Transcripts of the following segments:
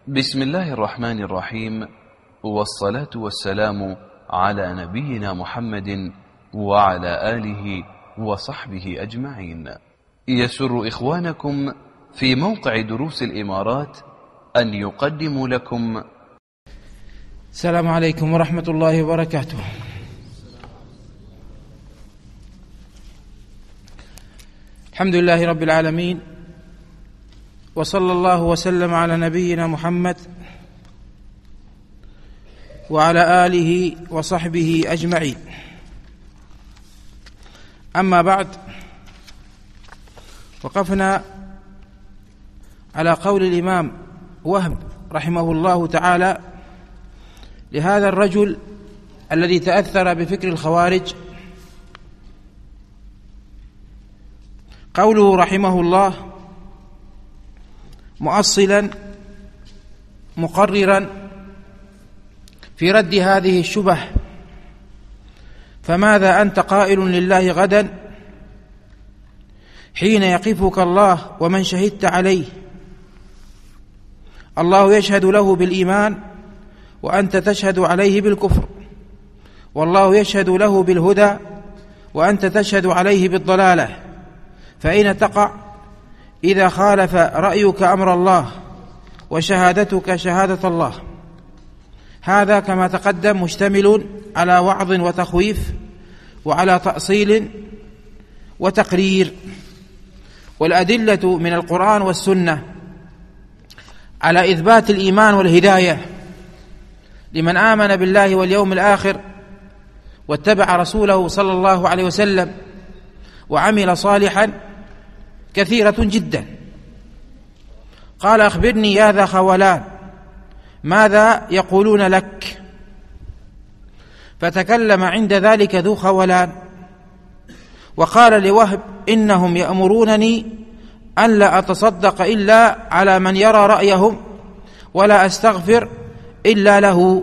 بسم الله الرحمن الرحيم، والصلاة والسلام على نبينا محمد وعلى آله وصحبه أجمعين. يسر إخوانكم في موقع دروس الإمارات أن يقدموا لكم. السلام عليكم ورحمة الله وبركاته. الحمد لله رب العالمين، وصلى الله وسلم على نبينا محمد وعلى آله وصحبه أجمعين. أما بعد، وقفنا على قول الإمام وهب رحمه الله تعالى لهذا الرجل الذي تأثر بفكر الخوارج. قوله رحمه الله مؤصلا مقررا في رد هذه الشبه: فماذا أنت قائل لله غدا حين يقفك الله ومن شهدت عليه؟ الله يشهد له بالإيمان وأنت تشهد عليه بالكفر، والله يشهد له بالهدى وأنت تشهد عليه بالضلالة، فأين تقع إذا خالف رأيك أمر الله وشهادتك شهادة الله؟ هذا كما تقدم مشتمل على وعظ وتخويف وعلى تأصيل وتقرير، والأدلة من القرآن والسنة على إثبات الإيمان والهداية لمن آمن بالله واليوم الآخر واتبع رسوله صلى الله عليه وسلم وعمل صالحا كثيرة جدا. قال: أخبرني يا ذا خولان ماذا يقولون لك؟ فتكلم عند ذلك ذو خولان وقال لوهب: إنهم يأمرونني أن لا أتصدق إلا على من يرى رأيهم ولا أستغفر إلا له.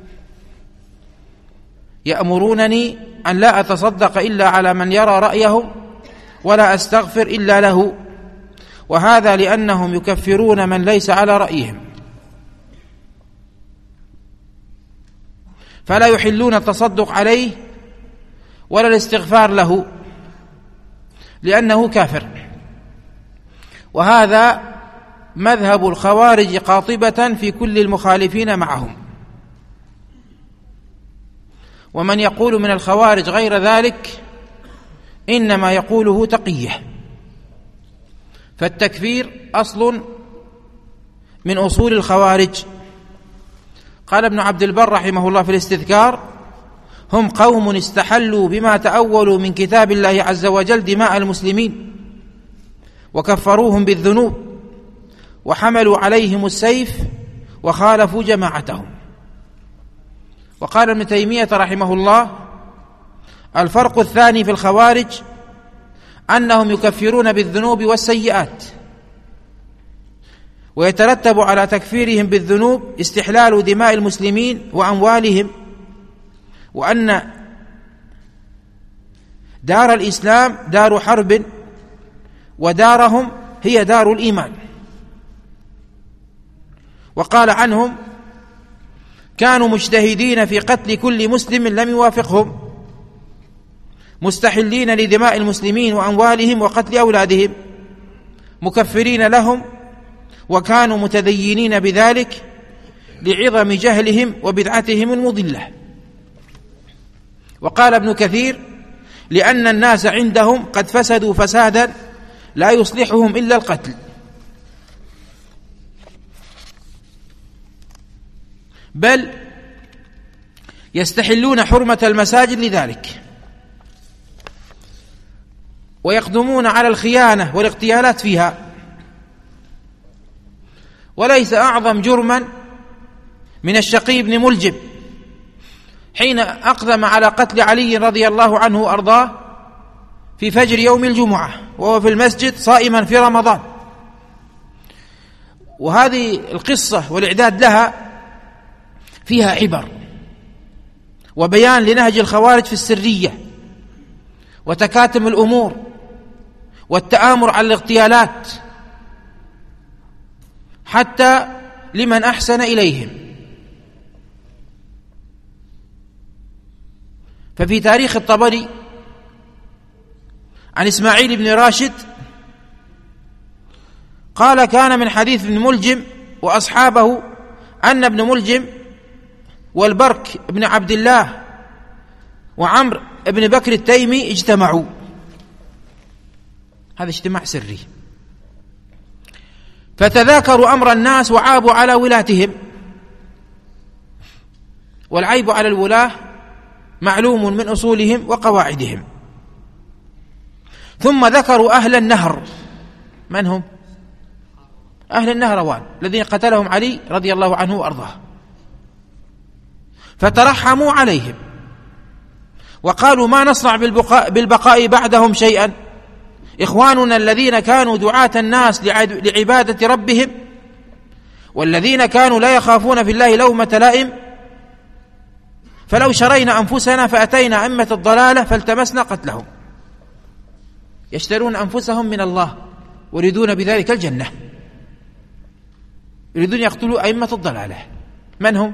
يأمرونني أن لا أتصدق إلا على من يرى رأيهم ولا أستغفر إلا له، وهذا لأنهم يكفرون من ليس على رأيهم، فلا يحلون التصدق عليه ولا الاستغفار له لأنه كافر. وهذا مذهب الخوارج قاطبة في كل المخالفين معهم. ومن يقول من الخوارج غير ذلك إنما يقوله تقية، فالتكفير أصل من أصول الخوارج. قال ابن عبد البر رحمه الله في الاستذكار: هم قوم استحلوا بما تأولوا من كتاب الله عز وجل دماء المسلمين وكفروهم بالذنوب وحملوا عليهم السيف وخالفوا جماعتهم. وقال ابن تيمية رحمه الله: الفرق الثاني في الخوارج أنهم يكفرون بالذنوب والسيئات، ويترتب على تكفيرهم بالذنوب استحلال دماء المسلمين وأموالهم، وأن دار الإسلام دار حرب ودارهم هي دار الإيمان. وقال عنهم: كانوا مجتهدين في قتل كل مسلم لم يوافقهم، مستحلين لدماء المسلمين وأموالهم وقتل أولادهم، مكفرين لهم، وكانوا متدينين بذلك لعظم جهلهم وبدعتهم المضلة. وقال ابن كثير: لأن الناس عندهم قد فسدوا فسادا لا يصلحهم إلا القتل، بل يستحلون حرمة المساجد لذلك، ويقدمون على الخيانة والاغتيالات فيها. وليس أعظم جرما من الشقي بن ملجم حين أقدم على قتل علي رضي الله عنه وأرضاه في فجر يوم الجمعة وهو في المسجد صائما في رمضان. وهذه القصة والإعداد لها فيها عبر وبيان لنهج الخوارج في السرية وتكاتم الأمور والتآمر على الاغتيالات، حتى لمن أحسن إليهم. ففي تاريخ الطبري عن إسماعيل بن راشد قال: كان من حديث ابن ملجم وأصحابه أن ابن ملجم والبرك بن عبد الله وعمر بن بكر التيمي اجتمعوا. هذا اجتماع سري، فتذاكروا أمر الناس وعابوا على ولاتهم، والعيب على الولاة معلوم من أصولهم وقواعدهم. ثم ذكروا أهل النهر. من هم؟ أهل النهروان الذين قتلهم علي رضي الله عنه وأرضاه، فترحموا عليهم وقالوا: ما نصنع بالبقاء بعدهم شيئا، إخواننا الذين كانوا دعاة الناس لعبادة ربهم، والذين كانوا لا يخافون في الله لومة لائم، فلو شرينا أنفسنا فأتينا أئمة الضلالة فالتمسنا قتلهم. يشترون أنفسهم من الله ويريدون بذلك الجنة، يريدون يقتلوا أئمة الضلالة. من هم؟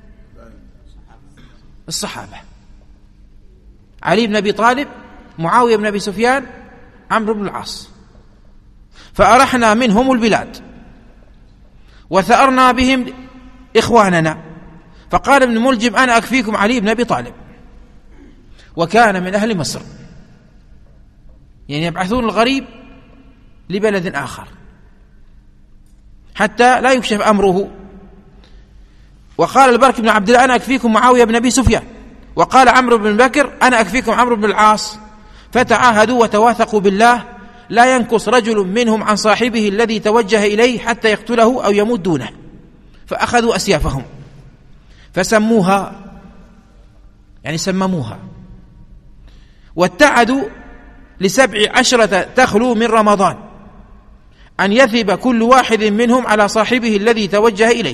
الصحابة: علي بن أبي طالب، معاوية بن أبي سفيان، عمرو بن العاص. فأرحنا منهم البلاد وثأرنا بهم إخواننا. فقال ابن ملجم: أنا أكفيكم علي بن أبي طالب. وكان من أهل مصر، يعني يبعثون الغريب لبلد آخر حتى لا يكشف أمره. وقال البرك بن عبد الله: أنا أكفيكم معاوية بن أبي سفيان. وقال عمرو بن بكر: أنا أكفيكم عمرو بن العاص. فتعاهدوا وتواثقوا بالله لا ينكص رجل منهم عن صاحبه الذي توجه إليه حتى يقتله أو يموت دونه. فأخذوا أسيافهم فسموها، يعني سمموها، واتعدوا ل17 تخلو من رمضان أن يثب كل واحد منهم على صاحبه الذي توجه إليه.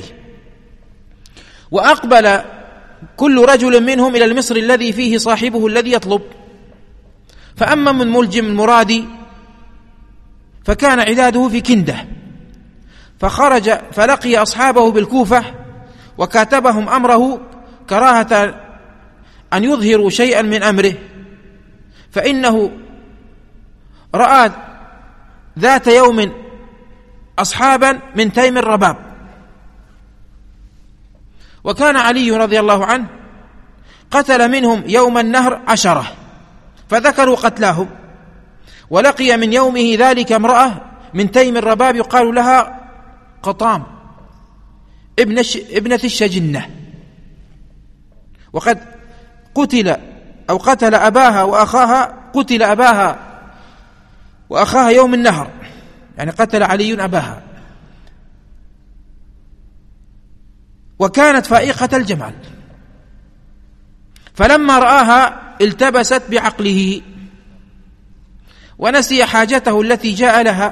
وأقبل كل رجل منهم إلى المصر الذي فيه صاحبه الذي يطلب. فأما من ملجم المرادي فكان عداده في كندة، فخرج فلقي أصحابه بالكوفة وكاتبهم أمره كراهة أن يظهروا شيئا من أمره، فإنه رأى ذات يوم أصحابا من تيم الرباب، وكان علي رضي الله عنه قتل منهم يوم النهر 10، فذكروا قتلاهم. ولقي من يومه ذلك امرأة من تيم الرباب يقال لها قطام ابنة الشجنة، وقد قتل أو قتل أباها وأخاها، قتل أباها وأخاها يوم النهر، يعني قتل علي أباها. وكانت فائقة الجمال، فلما رآها التبست بعقله ونسي حاجته التي جاء لها،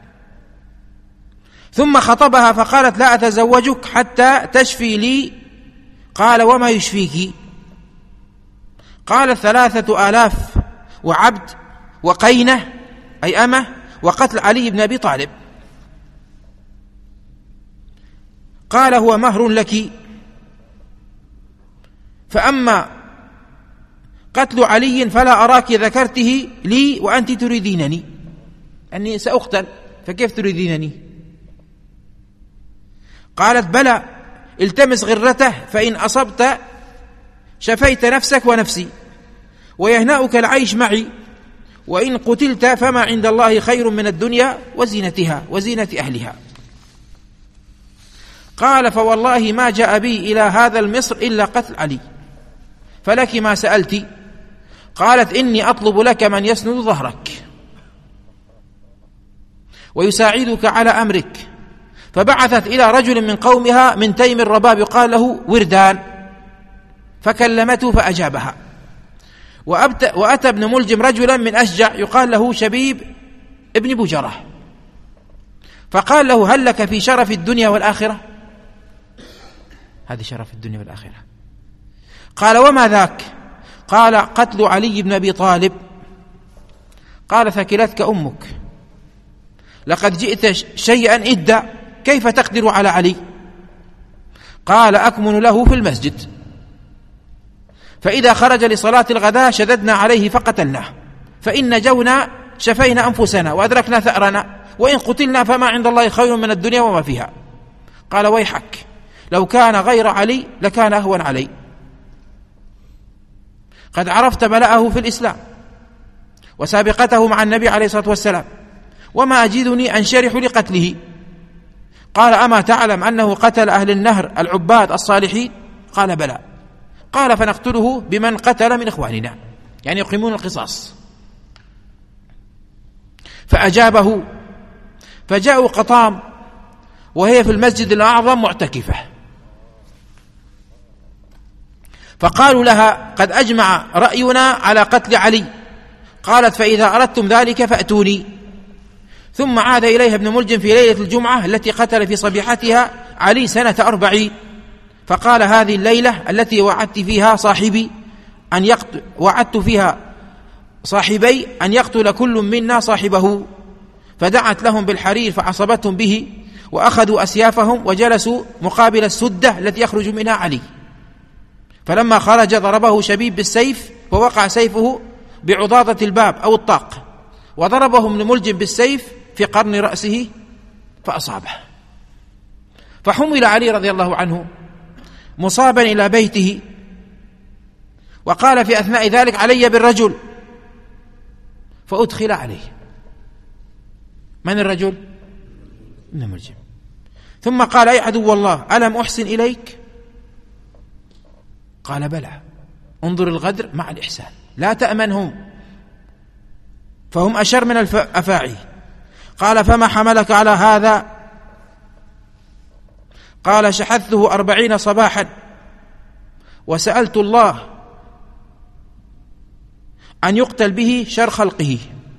ثم خطبها فقالت: لا أتزوجك حتى تشفي لي. قال: وما يشفيك؟ قال: 3000 وعبد وقينة أي أمة وقتل علي بن أبي طالب. قال: هو مهر لك، فأما قتل علي فلا أراك ذكرته لي وأنت تريدينني، أني سأقتل، فكيف تريدينني؟ قالت: بلى، التمس غرته، فإن أصبت شفيت نفسك ونفسي ويهنأك العيش معي، وإن قتلت فما عند الله خير من الدنيا وزينتها وزينة أهلها. قال: فوالله ما جاء بي إلى هذا المصر إلا قتل علي، فلك ما سألت. قالت: إني أطلب لك من يسند ظهرك ويساعدك على أمرك. فبعثت إلى رجل من قومها من تيم الرباب يقال له وردان، فكلمته فأجابها. وأتى ابن ملجم رجلا من أشجع يقال له شبيب ابن بجرة، فقال له: هل لك في شرف الدنيا والآخرة؟ هذه شرف الدنيا والآخرة. قال: وما ذاك؟ قال: قتل علي بن أبي طالب. قال: ثكلتك أمك، لقد جئت شيئا إدا، كيف تقدر على علي؟ قال أكمن له في المسجد، فإذا خرج لصلاة الغداء شددنا عليه فقتلناه، فإن نجونا شفينا أنفسنا وأدركنا ثأرنا، وإن قتلنا فما عند الله خير من الدنيا وما فيها. قال ويحك، لو كان غير علي لكان أهون علي، قد عرفت بلاءه في الإسلام وسابقته مع النبي عليه الصلاة والسلام، وما أجدني أنشرح لقتله. قال أما تعلم أنه قتل أهل النهر العباد الصالحين؟ قال بلى. قال فنقتله بمن قتل من إخواننا، يعني يقيمون القصاص. فأجابه، فجاءوا قطام وهي في المسجد الأعظم معتكفة، فقالوا لها قد أجمع رأينا على قتل علي. قالت فإذا أردتم ذلك فأتوني. ثم عاد إليها ابن ملجم في ليلة الجمعة التي قتل في صبيحتها علي سنة 40، فقال هذه الليلة التي وعدت فيها صاحبي أن يقتل كل منا صاحبه. فدعت لهم بالحرير فعصبتهم به، وأخذوا أسيافهم وجلسوا مقابل السدة التي يخرج منها علي. فلما خرج ضربه شبيب بالسيف، فوقع سيفه بعضاضة الباب أو الطاق، وضربه ابن ملجم بالسيف في قرن رأسه فأصابه. فحمل علي رضي الله عنه مصابا إلى بيته، وقال في أثناء ذلك علي بالرجل، فأدخل عليه. من الرجل؟ ابن ملجم. ثم قال أي عدو الله ألم أحسن إليك؟ قال بلى، انظر الغدر مع الإحسان، لا تأمنهم فهم أشر من الأفاعي. قال فما حملك على هذا؟ قال شحذته 40 صباحا وسألت الله أن يقتل به شر خلقه.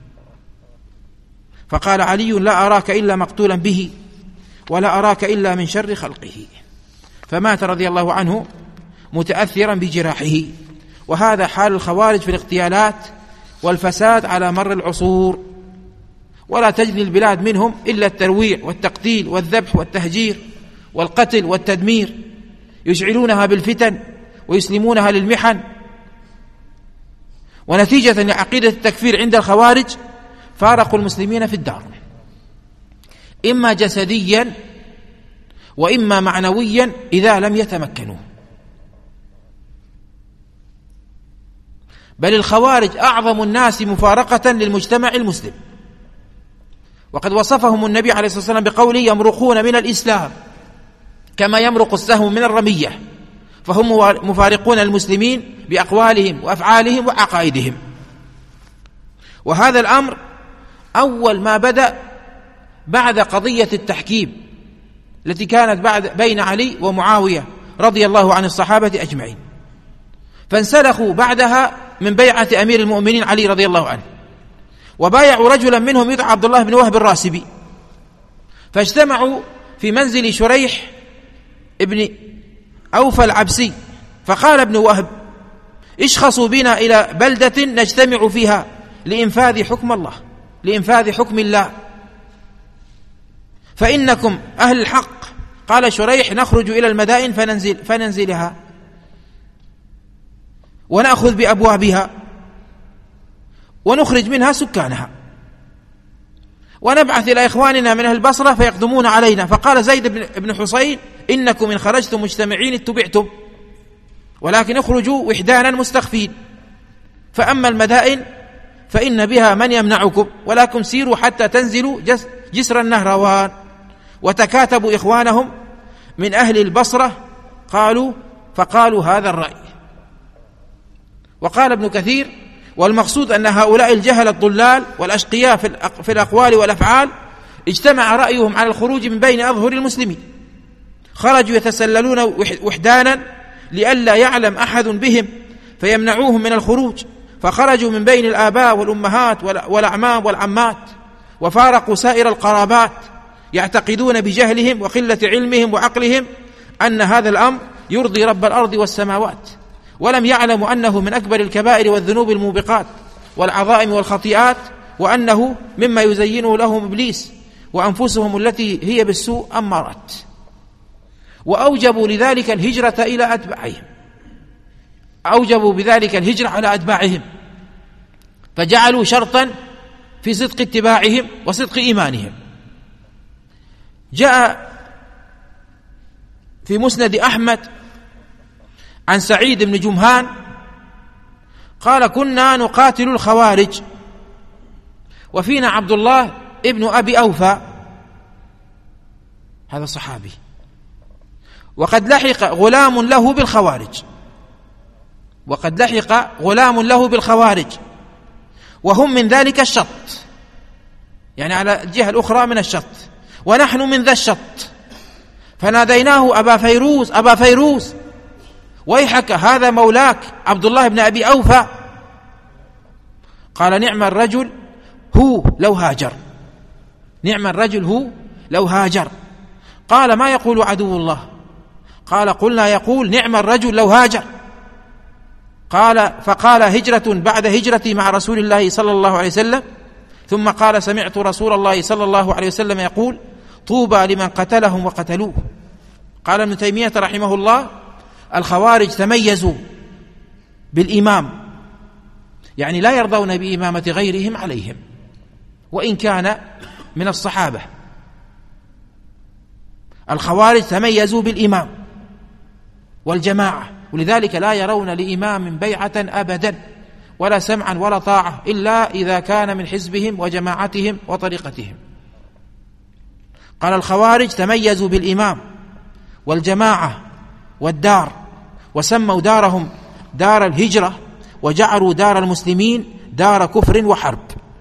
فقال علي لا أراك إلا مقتولا به ولا أراك إلا من شر خلقه. فمات رضي الله عنه متأثرا بجراحه. وهذا حال الخوارج في الاغتيالات والفساد على مر العصور، ولا تجني البلاد منهم إلا الترويع والتقتيل والذبح والتهجير والقتل والتدمير، يشعلونها بالفتن ويسلمونها للمحن. ونتيجة لعقيدة التكفير عند الخوارج فارقوا المسلمين في الدار، إما جسديا وإما معنويا إذا لم يتمكنوا. بل الخوارج أعظم الناس مفارقة للمجتمع المسلم، وقد وصفهم النبي عليه الصلاة والسلام بقوله يمرقون من الإسلام كما يمرق السهم من الرمية، فهم مفارقون المسلمين بأقوالهم وأفعالهم وعقائدهم. وهذا الأمر أول ما بدأ بعد قضية التحكيم التي كانت بين علي ومعاوية رضي الله عن الصحابة أجمعين، فانسلخوا بعدها من بيعة أمير المؤمنين علي رضي الله عنه، وبايعوا رجلا منهم يدعى عبد الله بن وهب الراسبي، فاجتمعوا في منزل شريح ابن أوفى العبسي، فقال ابن وهب اشخصوا بنا إلى بلدة نجتمع فيها لإنفاذ حكم الله فإنكم أهل الحق. قال شريح نخرج إلى المدائن فننزلها ونأخذ بأبوابها ونخرج منها سكانها، ونبعث إلى إخواننا من أهل البصرة فيقدمون علينا. فقال زيد بن حسين إنكم إن خرجتم مجتمعين اتبعتم، ولكن اخرجوا وحدانا مستخفين، فأما المدائن فإن بها من يمنعكم، ولكن سيروا حتى تنزلوا جسر النهروان. وتكاتبوا إخوانهم من أهل البصرة فقالوا هذا الرأي. وقال ابن كثير والمقصود أن هؤلاء الجهل الضلال والأشقياء في الأقوال والأفعال اجتمع رأيهم على الخروج من بين أظهر المسلمين، خرجوا يتسللون وحدانا لئلا يعلم أحد بهم فيمنعوهم من الخروج، فخرجوا من بين الآباء والأمهات والأعمام والعمات، وفارقوا سائر القرابات يعتقدون بجهلهم وقلة علمهم وعقلهم أن هذا الأمر يرضي رب الأرض والسماوات، ولم يعلموا أنه من أكبر الكبائر والذنوب الموبقات والعظائم والخطيئات، وأنه مما يزينه لهم إبليس وأنفسهم التي هي بالسوء أمارات. وأوجبوا لذلك الهجرة إلى أتباعهم، أوجبوا بذلك الهجرة على أتباعهم، فجعلوا شرطا في صدق اتباعهم وصدق إيمانهم. جاء في مسند أحمد عن سعيد بن جمهان قال: كنا نقاتل الخوارج وفينا عبد الله ابن أبي أوفى، هذا صحابي، وقد لحق غلام له بالخوارج، وقد لحق غلام له بالخوارج وهم من ذلك الشط، يعني على الجهة الأخرى من الشط، ونحن من ذا الشط، فناديناه: أبا فيروز أبا فيروز، ويحك هذا مولاك عبد الله بن أبي أوفى. قال: نعم الرجل هو لو هاجر، نعم الرجل هو لو هاجر. قال: ما يقول عدو الله؟ قال: قلنا يقول نعم الرجل لو هاجر. قال: فقال: هجرة بعد هجرتي مع رسول الله صلى الله عليه وسلم. ثم قال: سمعت رسول الله صلى الله عليه وسلم يقول: طوبى لمن قتلهم وقتلوه. قال ابن تيمية رحمه الله: الخوارج تميزوا بالإمام، يعني لا يرضون بإمامة غيرهم عليهم وإن كان من الصحابة. الخوارج تميزوا بالإمام والجماعة، ولذلك لا يرون لإمام بيعة أبدا ولا سمعا ولا طاعة إلا إذا كان من حزبهم وجماعتهم وطريقتهم. قال: الخوارج تميزوا بالإمام والجماعة والدار، وسموا دارهم دار الهجرة، وجعلوا دار المسلمين دار كفر وحرب.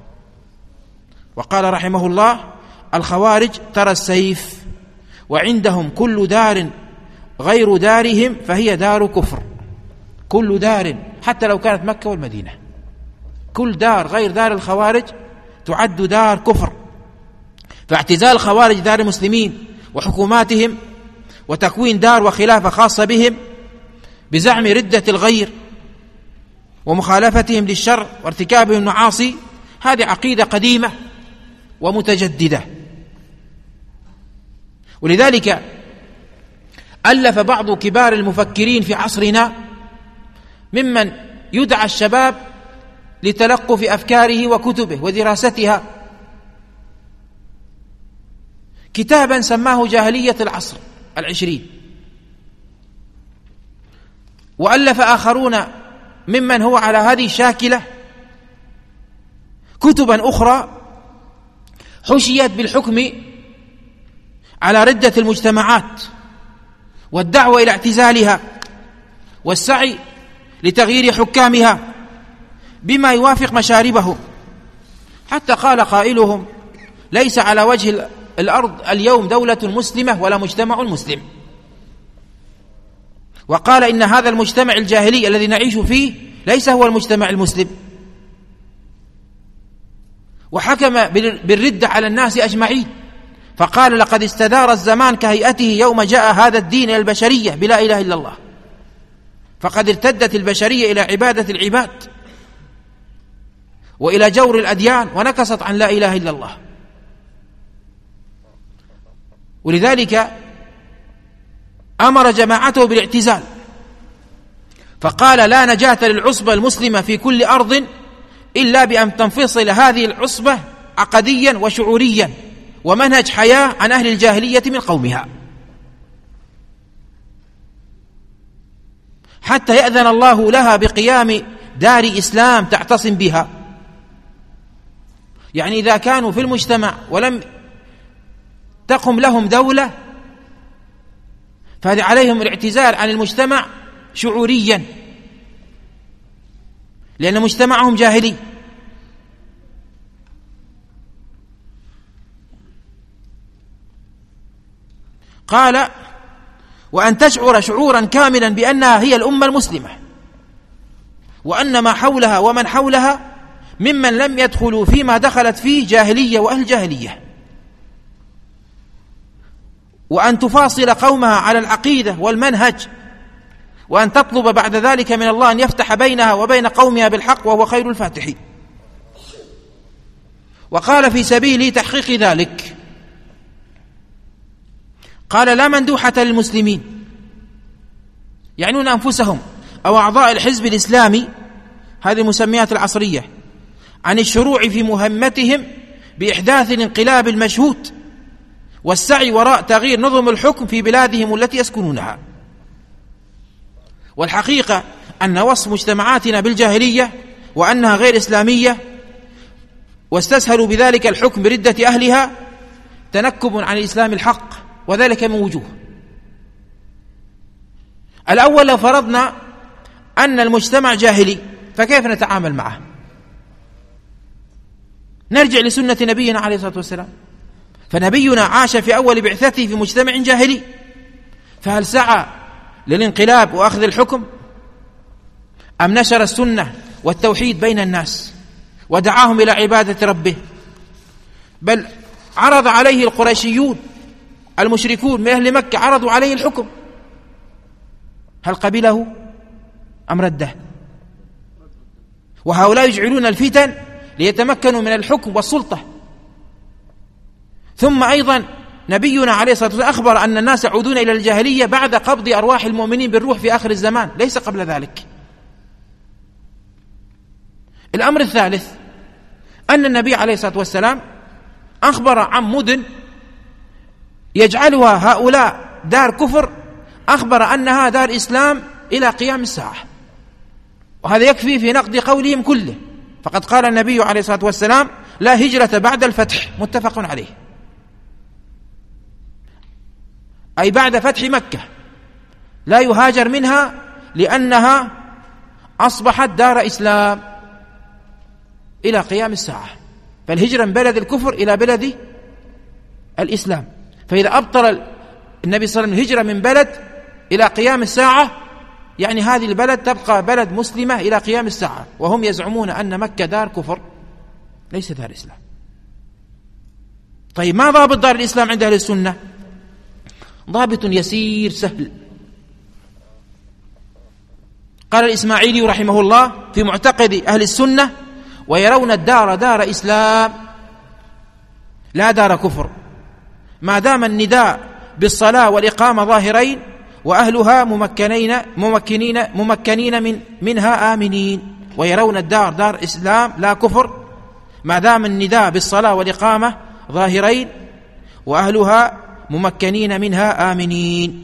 وقال رحمه الله: الخوارج ترى السيف، وعندهم كل دار غير دارهم فهي دار كفر. كل دار، حتى لو كانت مكة والمدينة، كل دار غير دار الخوارج تعد دار كفر. فاعتزال الخوارج دار المسلمين وحكوماتهم وتكوين دار وخلافة خاصة بهم بزعم ردة الغير ومخالفتهم للشر وارتكابهم المعاصي، هذه عقيدة قديمة ومتجددة. ولذلك ألف بعض كبار المفكرين في عصرنا ممن يدعى الشباب لتلقف أفكاره وكتبه ودراستها كتابا سماه جاهلية العصر العشرين، وألف آخرون ممن هو على هذه الشاكلة كتبا أخرى حشيت بالحكم على ردة المجتمعات والدعوة إلى اعتزالها والسعي لتغيير حكامها بما يوافق مشاربهم، حتى قال قائلهم: ليس على وجه الأرض اليوم دولة مسلمة ولا مجتمع مسلم. وقال: إن هذا المجتمع الجاهلي الذي نعيش فيه ليس هو المجتمع المسلم، وحكم بالردة على الناس أجمعين، فقال: لقد استدار الزمان كهيئته يوم جاء هذا الدين إلى البشرية بلا إله إلا الله، فقد ارتدت البشرية إلى عبادة العباد وإلى جور الأديان ونكصت عن لا إله إلا الله. ولذلك أمر جماعته بالاعتزال، فقال: لا نجاة للعصبة المسلمة في كل أرض إلا بأن تنفصل هذه العصبة عقديا وشعوريا ومنهج حياة عن أهل الجاهلية من قومها، حتى يأذن الله لها بقيام دار إسلام تعتصم بها. يعني إذا كانوا في المجتمع ولم تقم لهم دولة فهذا عليهم الاعتزال عن المجتمع شعوريا، لأن مجتمعهم جاهلي. قال: وأن تشعر شعورا كاملا بأنها هي الأمة المسلمة، وأن ما حولها ومن حولها ممن لم يدخلوا فيما دخلت فيه جاهلية وأهل جاهلية، وأن تفاصل قومها على العقيدة والمنهج، وأن تطلب بعد ذلك من الله أن يفتح بينها وبين قومها بالحق وهو خير الفاتحين. وقال في سبيل تحقيق ذلك: قال لا مندوحة للمسلمين، يعنون أنفسهم أو أعضاء الحزب الإسلامي، هذه المسميات العصرية، عن الشروع في مهمتهم بإحداث الانقلاب المشهود والسعي وراء تغيير نظم الحكم في بلادهم التي يسكنونها. والحقيقة أن وصف مجتمعاتنا بالجاهلية وأنها غير إسلامية واستسهلوا بذلك الحكم بردة أهلها تنكب عن الإسلام الحق، وذلك من وجوه. الأول، لو فرضنا أن المجتمع جاهلي فكيف نتعامل معه؟ نرجع لسنة نبينا عليه الصلاة والسلام، فنبينا عاش في أول بعثته في مجتمع جاهلي، فهل سعى للانقلاب وأخذ الحكم أم نشر السنة والتوحيد بين الناس ودعاهم إلى عبادة ربه؟ بل عرض عليه القريشيون المشركون من أهل مكة، عرضوا عليه الحكم، هل قبله أم رده؟ وهؤلاء يجعلون الفتن ليتمكنوا من الحكم والسلطة. ثم أيضا نبينا عليه الصلاة والسلام أخبر أن الناس يعودون إلى الجاهلية بعد قبض أرواح المؤمنين بالروح في آخر الزمان، ليس قبل ذلك. الأمر الثالث، أن النبي عليه الصلاة والسلام أخبر عن مدن يجعلها هؤلاء دار كفر، أخبر أنها دار إسلام إلى قيام الساعة، وهذا يكفي في نقد قولهم كله. فقد قال النبي عليه الصلاة والسلام لا هجرة بعد الفتح، متفق عليه، أي بعد فتح مكة لا يهاجر منها لأنها أصبحت دار إسلام إلى قيام الساعة. فالهجرة من بلد الكفر إلى بلد الإسلام. فإذا أبطل النبي صلى الله عليه وسلم الهجرة من بلد إلى قيام الساعة، يعني هذه البلد تبقى بلد مسلمة إلى قيام الساعة، وهم يزعمون أن مكة دار كفر ليس دار إسلام. طيب، ما ضابط دار الإسلام عند أهل السنة؟ ضابط يسير سهل. قال الإسماعيلي رحمه الله في معتقد أهل السنة: ويرون الدار دار إسلام لا دار كفر، ما دام النداء بالصلاة والإقامة ظاهرين وأهلها ممكنين منها آمنين. ويرون الدار دار إسلام لا كفر ما دام النداء بالصلاة والإقامة ظاهرين وأهلها ممكنين منها آمنين.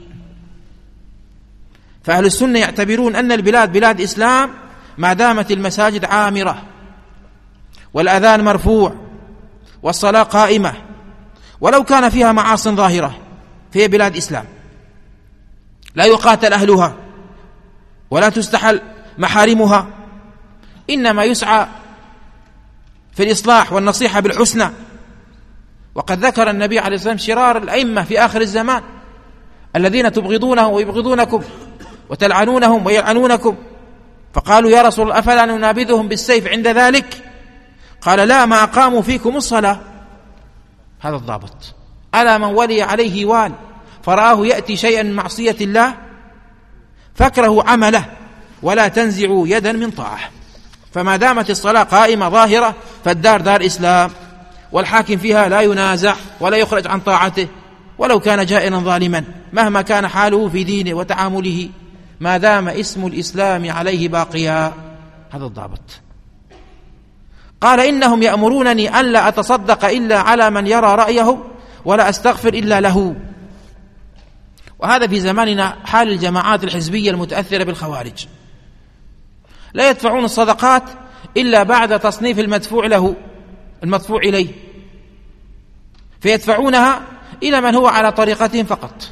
فأهل السنة يعتبرون أن البلاد بلاد إسلام ما دامت المساجد عامرة والأذان مرفوع والصلاة قائمة، ولو كان فيها معاصٍ ظاهرة فهي بلاد إسلام، لا يقاتل أهلها ولا تستحل محارمها، إنما يسعى في الإصلاح والنصيحة بالحسنى. وقد ذكر النبي عليه الصلاة والسلام شرار الأئمة في آخر الزمان الذين تبغضونهم ويبغضونكم وتلعنونهم ويلعنونكم، فقالوا يا رسول الله أفلا ننابذهم بالسيف عند ذلك؟ قال لا، ما أقاموا فيكم الصلاة. هذا الضابط. ألا من ولي عليه وال فرآه يأتي شيئا من معصية الله فاكرهوا عمله ولا تنزعوا يدا من طاعة. فما دامت الصلاة قائمة ظاهرة فالدار دار إسلام، والحاكم فيها لا ينازع ولا يخرج عن طاعته ولو كان جائرا ظالما مهما كان حاله في دينه وتعامله، ما دام اسم الإسلام عليه باقيا. هذا الضابط. قال إنهم يأمرونني أن لا أتصدق إلا على من يرى رأيه ولا أستغفر إلا له. وهذا في زماننا حال الجماعات الحزبية المتأثرة بالخوارج، لا يدفعون الصدقات إلا بعد تصنيف المدفوع إليه، فيدفعونها إلى من هو على طريقتهم فقط،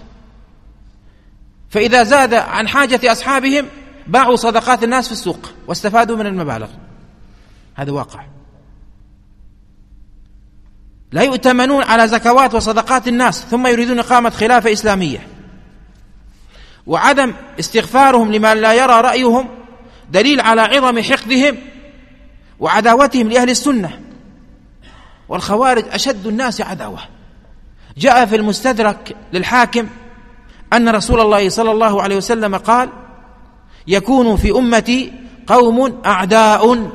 فإذا زاد عن حاجة أصحابهم باعوا صدقات الناس في السوق واستفادوا من المبالغ. هذا واقع. لا يؤتمنون على زكوات وصدقات الناس ثم يريدون إقامة خلافة إسلامية. وعدم استغفارهم لمن لا يرى رأيهم دليل على عظم حقدهم وعداوتهم لأهل السنة. والخوارج أشد الناس عداوة. جاء في المستدرك للحاكم أن رسول الله صلى الله عليه وسلم قال: يكون في أمتي قوم أعداء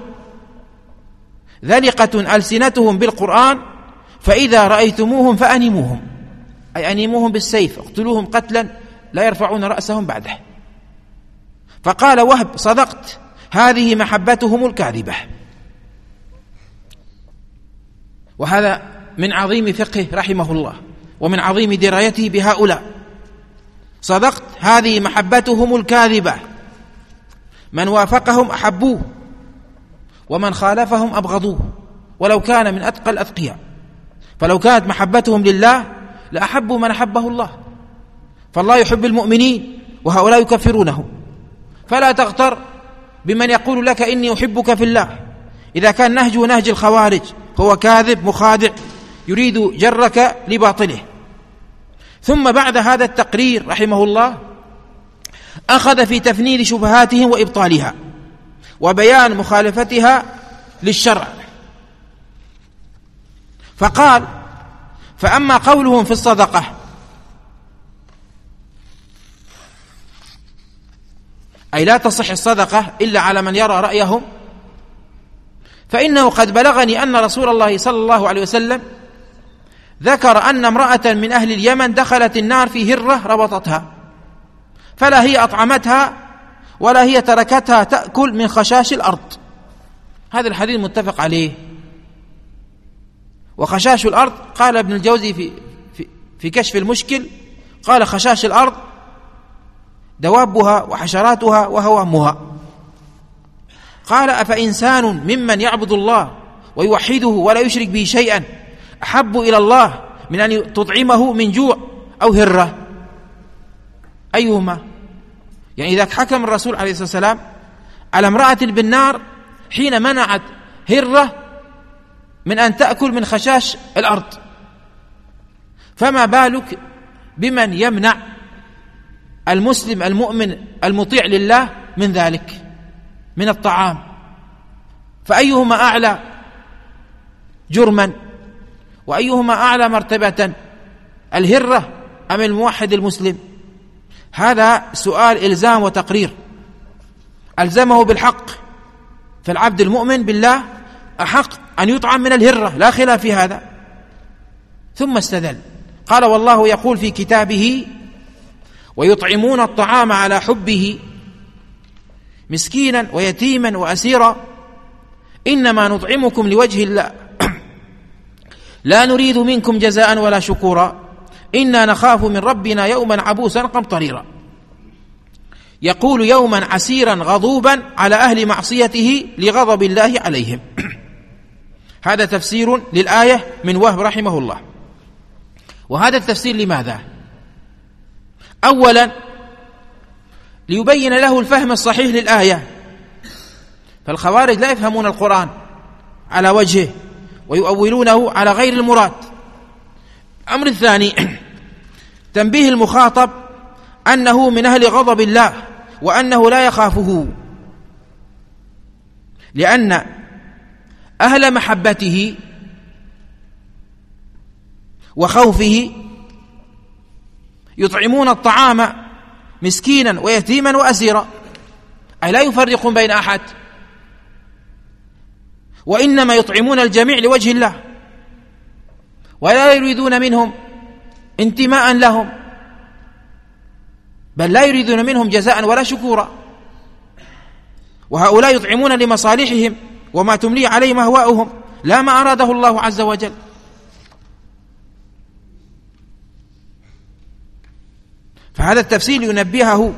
ذلقة ألسنتهم بالقرآن فإذا رأيتموهم فأنموهم. أي أنيموهم بالسيف، اقتلوهم قتلا لا يرفعون رأسهم بعده. فقال وهب: صدقت، هذه محبتهم الكاذبة. وهذا من عظيم فقهه رحمه الله ومن عظيم درايته بهؤلاء. صدقت، هذه محبتهم الكاذبة، من وافقهم أحبوه ومن خالفهم أبغضوه ولو كان من أتقى الأتقياء. فلو كانت محبتهم لله لأحبوا من أحبه الله، فالله يحب المؤمنين وهؤلاء يكفرونهم. فلا تغتر بمن يقول لك إني أحبك في الله، إذا كان نهجه نهج الخوارج فهو كاذب مخادع يريد جرك لباطله. ثم بعد هذا التقرير رحمه الله أخذ في تفنيد شبهاتهم وإبطالها وبيان مخالفتها للشرع، فقال: فأما قولهم في الصدقة أي لا تصح الصدقة إلا على من يرى رأيهم، فإنه قد بلغني أن رسول الله صلى الله عليه وسلم ذكر أن امرأة من أهل اليمن دخلت النار في هرة ربطتها، فلا هي أطعمتها ولا هي تركتها تأكل من خشاش الأرض. هذا الحديث متفق عليه. وخشاش الأرض قال ابن الجوزي في كشف المشكل، قال: خشاش الأرض دوابها وحشراتها وهوامها. قال: أفإنسان ممن يعبد الله ويوحده ولا يشرك به شيئا أحب إلى الله من أن تطعمه من جوع أو هرة؟ أيهما؟ يعني إذا حكم الرسول عليه الصلاة والسلام على امرأة بالنار حين منعت هرة من أن تأكل من خشاش الأرض، فما بالك بمن يمنع المسلم المؤمن المطيع لله من ذلك، من الطعام؟ فأيهما أعلى جرما وأيهما أعلى مرتبة، الهرة أم الموحد المسلم؟ هذا سؤال إلزام وتقرير، ألزمه بالحق، فالعبد المؤمن بالله أحق أن يطعم من الهرة، لا خلاف في هذا. ثم استدل قال: والله يقول في كتابه: ويطعمون الطعام على حبه مسكينا ويتيما وأسيرا إنما نطعمكم لوجه الله لا نريد منكم جزاء ولا شكورا إنا نخاف من ربنا يوما عبوسا قمطريرا. يقول: يوما عسيرا غضوبا على أهل معصيته لغضب الله عليهم. هذا تفسير للآية من وهب رحمه الله. وهذا التفسير لماذا؟ أولا ليبين له الفهم الصحيح للآية، فالخوارج لا يفهمون القرآن على وجهه ويؤولونه على غير المراد. الأمر الثاني تنبيه المخاطب أنه من أهل غضب الله وأنه لا يخافه، لأن أهل محبته وخوفه يطعمون الطعام مسكينا ويتيما وأسيرا، أي لا يفرقون بين أحد، وإنما يطعمون الجميع لوجه الله ولا يريدون منهم انتماء لهم، بل لا يريدون منهم جزاء ولا شكورا. وهؤلاء يطعمون لمصالحهم وما تملي عليهم أهواؤهم، لا ما أراده الله عز وجل. فهذا التفسير ينبهه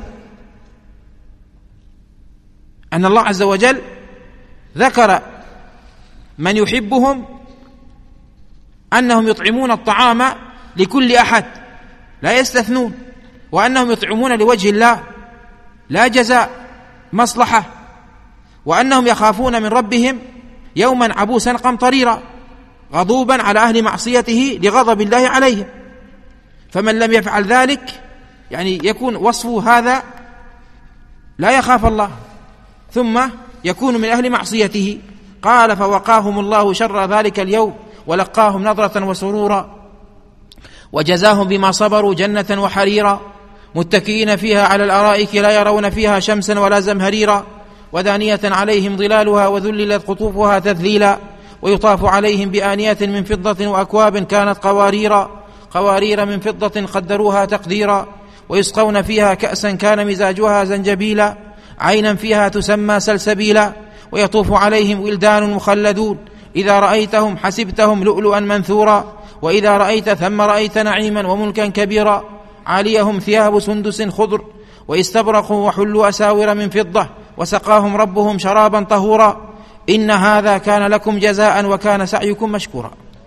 أن الله عز وجل ذكر من يحبهم أنهم يطعمون الطعام لكل أحد لا يستثنون، وأنهم يطعمون لوجه الله لا جزاء، مصلحة، وأنهم يخافون من ربهم يوما عبوسا قمطريرا غضوبا على أهل معصيته لغضب الله عليهم. فمن لم يفعل ذلك يعني يكون وصفه هذا لا يخاف الله، ثم يكون من أهل معصيته. قال: فوقاهم الله شر ذلك اليوم ولقاهم نظرة وسرورا وجزاهم بما صبروا جنة وحريرا متكئين فيها على الأرائك لا يرون فيها شمسا ولا زمهريرا ودانية عليهم ظلالها وذللت قطوفها تذليلا ويطاف عليهم بآنية من فضة وأكواب كانت قواريرا قوارير من فضة قدروها تقديرا ويسقون فيها كأسا كان مزاجها زنجبيلا عينا فيها تسمى سلسبيلا ويطوف عليهم ولدان مخلدون إذا رأيتهم حسبتهم لؤلؤا منثورا وإذا رأيت ثم رأيت نعيما وملكا كبيرا عاليهم ثياب سندس خضر واستبرقوا وحلوا أساور من فضة وسقاهم ربهم شرابا طهورا إن هذا كان لكم جزاء وكان سعيكم مشكورا.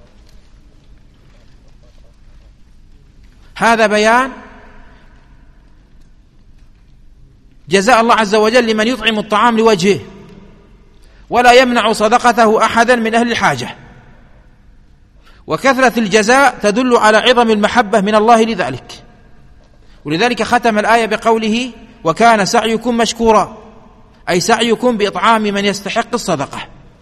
هذا بيان جزاء الله عز وجل لمن يطعم الطعام لوجهه ولا يمنع صدقته أحدا من أهل الحاجة، وكثرة الجزاء تدل على عظم المحبة من الله لذلك، ولذلك ختم الآية بقوله وكان سعيكم مشكورا، أي سعيكم بإطعام من يستحق الصدقة.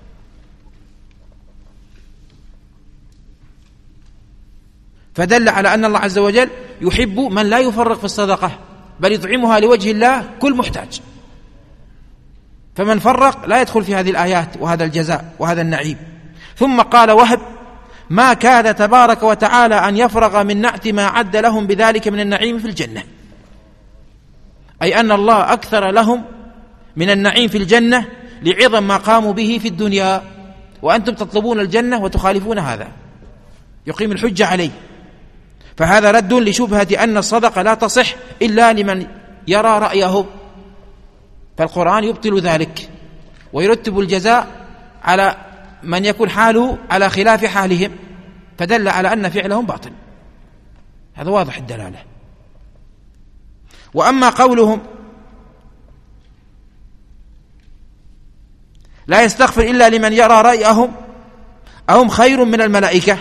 فدل على أن الله عز وجل يحب من لا يفرق في الصدقة بل يطعمها لوجه الله كل محتاج، فمن فرق لا يدخل في هذه الآيات وهذا الجزاء وهذا النعيم. ثم قال وهب ما كاد تبارك وتعالى أن يفرغ من نعت ما عد لهم بذلك من النعيم في الجنة، أي أن الله أكثر لهم من النعيم في الجنة لعظم ما قاموا به في الدنيا، وأنتم تطلبون الجنة وتخالفون هذا، يقيم الحجة عليه. فهذا رد لشبهة أن الصدقة لا تصح إلا لمن يرى رأيه، فالقرآن يبطل ذلك ويرتب الجزاء على من يكون حاله على خلاف حالهم، فدل على أن فعلهم باطل. هذا واضح الدلالة. وأما قولهم لا يستغفر إلا لمن يرى رأيهم أهم خير من الملائكة،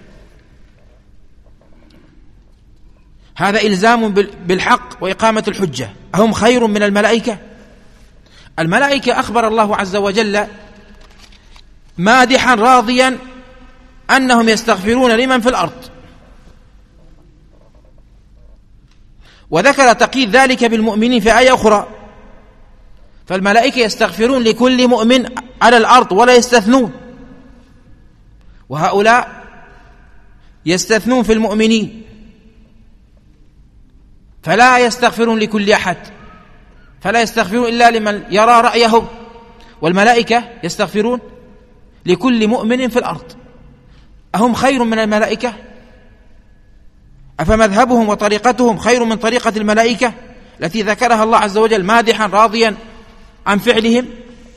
هذا إلزام بالحق وإقامة الحجة. أهم خير من الملائكة؟ الملائكة أخبر الله عز وجل مادحا راضيا أنهم يستغفرون لمن في الأرض، وذكر تقييد ذلك بالمؤمنين في آية أخرى، فالملائكة يستغفرون لكل مؤمن على الأرض ولا يستثنون، وهؤلاء يستثنون في المؤمنين فلا يستغفرون لكل أحد، فلا يستغفرون إلا لمن يرى رأيهم، والملائكة يستغفرون لكل مؤمن في الأرض. أهم خير من الملائكة؟ أفمذهبهم وطريقتهم خير من طريقة الملائكة التي ذكرها الله عز وجل مادحا راضيا عن فعلهم؟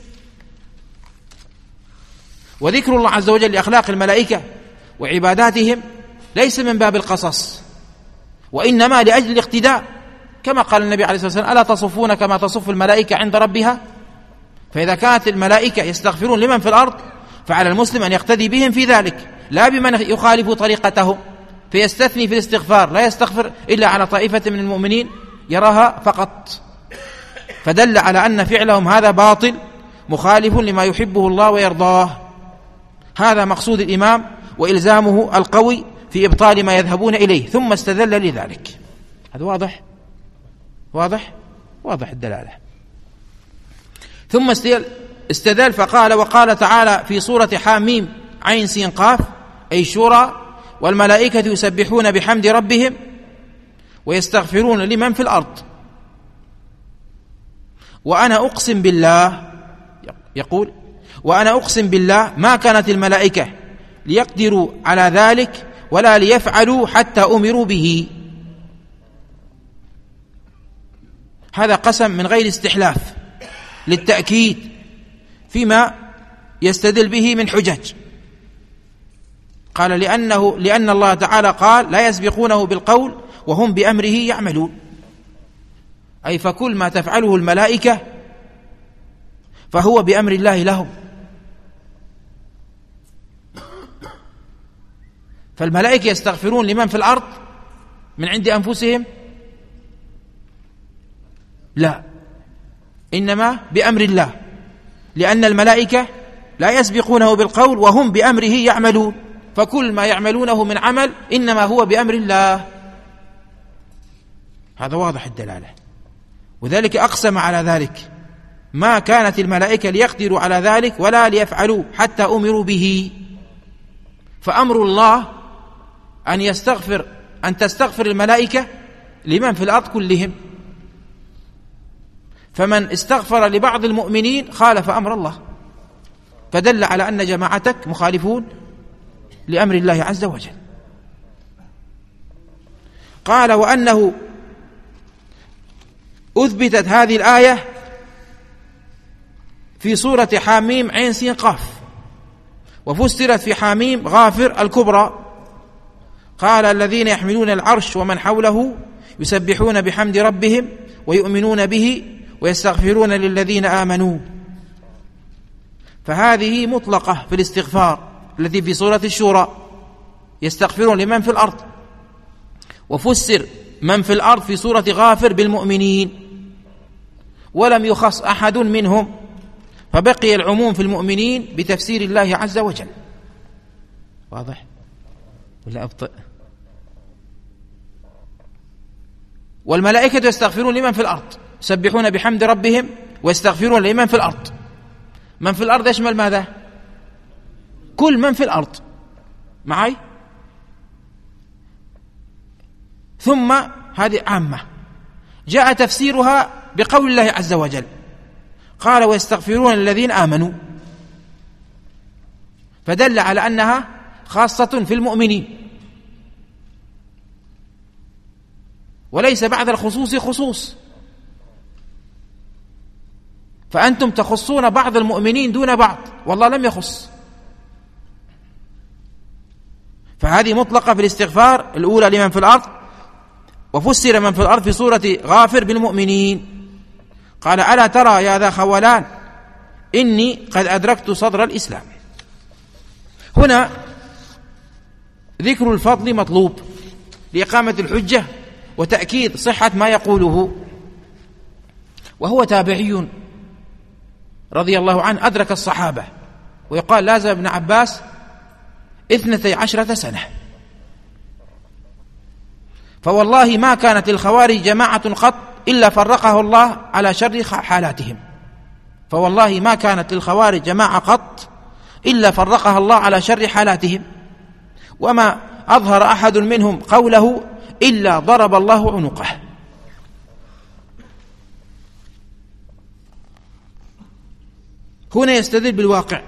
وذكر الله عز وجل لأخلاق الملائكة وعباداتهم ليس من باب القصص، وإنما لأجل الاقتداء، كما قال النبي عليه الصلاة والسلام ألا تصفون كما تصف الملائكة عند ربها؟ فإذا كانت الملائكة يستغفرون لمن في الأرض فعلى المسلم أن يقتدي بهم في ذلك، لا بمن يخالف طريقتهم فيستثني في الاستغفار، لا يستغفر إلا على طائفة من المؤمنين يراها فقط، فدل على أن فعلهم هذا باطل مخالف لما يحبه الله ويرضاه. هذا مقصود الإمام وإلزامه القوي في إبطال ما يذهبون إليه، ثم استدل لذلك. هذا واضح واضح الدلالة. ثم استدل فقال وقال تعالى في سورة حاميم عين سين قاف أي شورى والملائكة يسبحون بحمد ربهم ويستغفرون لمن في الأرض وأنا أقسم بالله، يقول وأنا أقسم بالله ما كانت الملائكة ليقدروا على ذلك ولا ليفعلوا حتى أمروا به. هذا قسم من غير استحلاف للتأكيد فيما يستدل به من حجج. قال لأن الله تعالى قال لا يسبقونه بالقول وهم بأمره يعملون، أي فكل ما تفعله الملائكة فهو بأمر الله لهم. فالملائكة يستغفرون لمن في الأرض من عند أنفسهم؟ لا، إنما بأمر الله، لأن الملائكة لا يسبقونه بالقول وهم بأمره يعملون، فكل ما يعملونه من عمل إنما هو بأمر الله. هذا واضح الدلالة، وذلك أقسم على ذلك ما كانت الملائكة ليقدروا على ذلك ولا ليفعلوا حتى أمروا به. فأمر الله أن يستغفر أن تستغفر الملائكة لمن في الأرض كلهم، فمن استغفر لبعض المؤمنين خالف أمر الله، فدل على أن جماعتك مخالفون لأمر الله عز وجل. قال: وأنه أثبتت هذه الآية في سورة حاميم عين سين قاف، وفسرت في حاميم غافر الكبرى. قال: الذين يحملون العرش ومن حوله يسبحون بحمد ربهم ويؤمنون به ويستغفرون للذين آمنوا. فهذه مطلقة في الاستغفار التي في سورة الشورى، يستغفرون لمن في الأرض، وفسر من في الأرض في سورة غافر بالمؤمنين، ولم يخص أحد منهم، فبقي العموم في المؤمنين بتفسير الله عز وجل. واضح ولا أبطئ؟ والملائكة يستغفرون لمن في الأرض، يسبحون بحمد ربهم ويستغفرون لمن في الأرض. من في الأرض يشمل ماذا؟ كل من في الأرض معي. ثم هذه عامة جاء تفسيرها بقول الله عز وجل، قال: ويستغفرون للذين آمنوا، فدل على أنها خاصة في المؤمنين، وليس بعد الخصوص خصوص، فأنتم تخصون بعض المؤمنين دون بعض والله لم يخص. فهذه مطلقة في الاستغفار الأولى لمن في الأرض، وفسر من في الأرض في سورة غافر بالمؤمنين. قال: ألا ترى يا ذا خولان إني قد أدركت صدر الإسلام. هنا ذكر الفضل مطلوب لإقامة الحجة وتأكيد صحة ما يقوله. وهو تابعي رضي الله عنه أدرك الصحابة، ويقال لازم ابن عباس 12 سنة. فوالله ما كانت للخوارج جماعة قط إلا فرقه الله على شر حالاتهم. فوالله ما كانت للخوارج جماعة قط إلا فرقها الله على شر حالاتهم، وما أظهر أحد منهم قوله إلا ضرب الله عنقه. هنا يستدل بالواقع،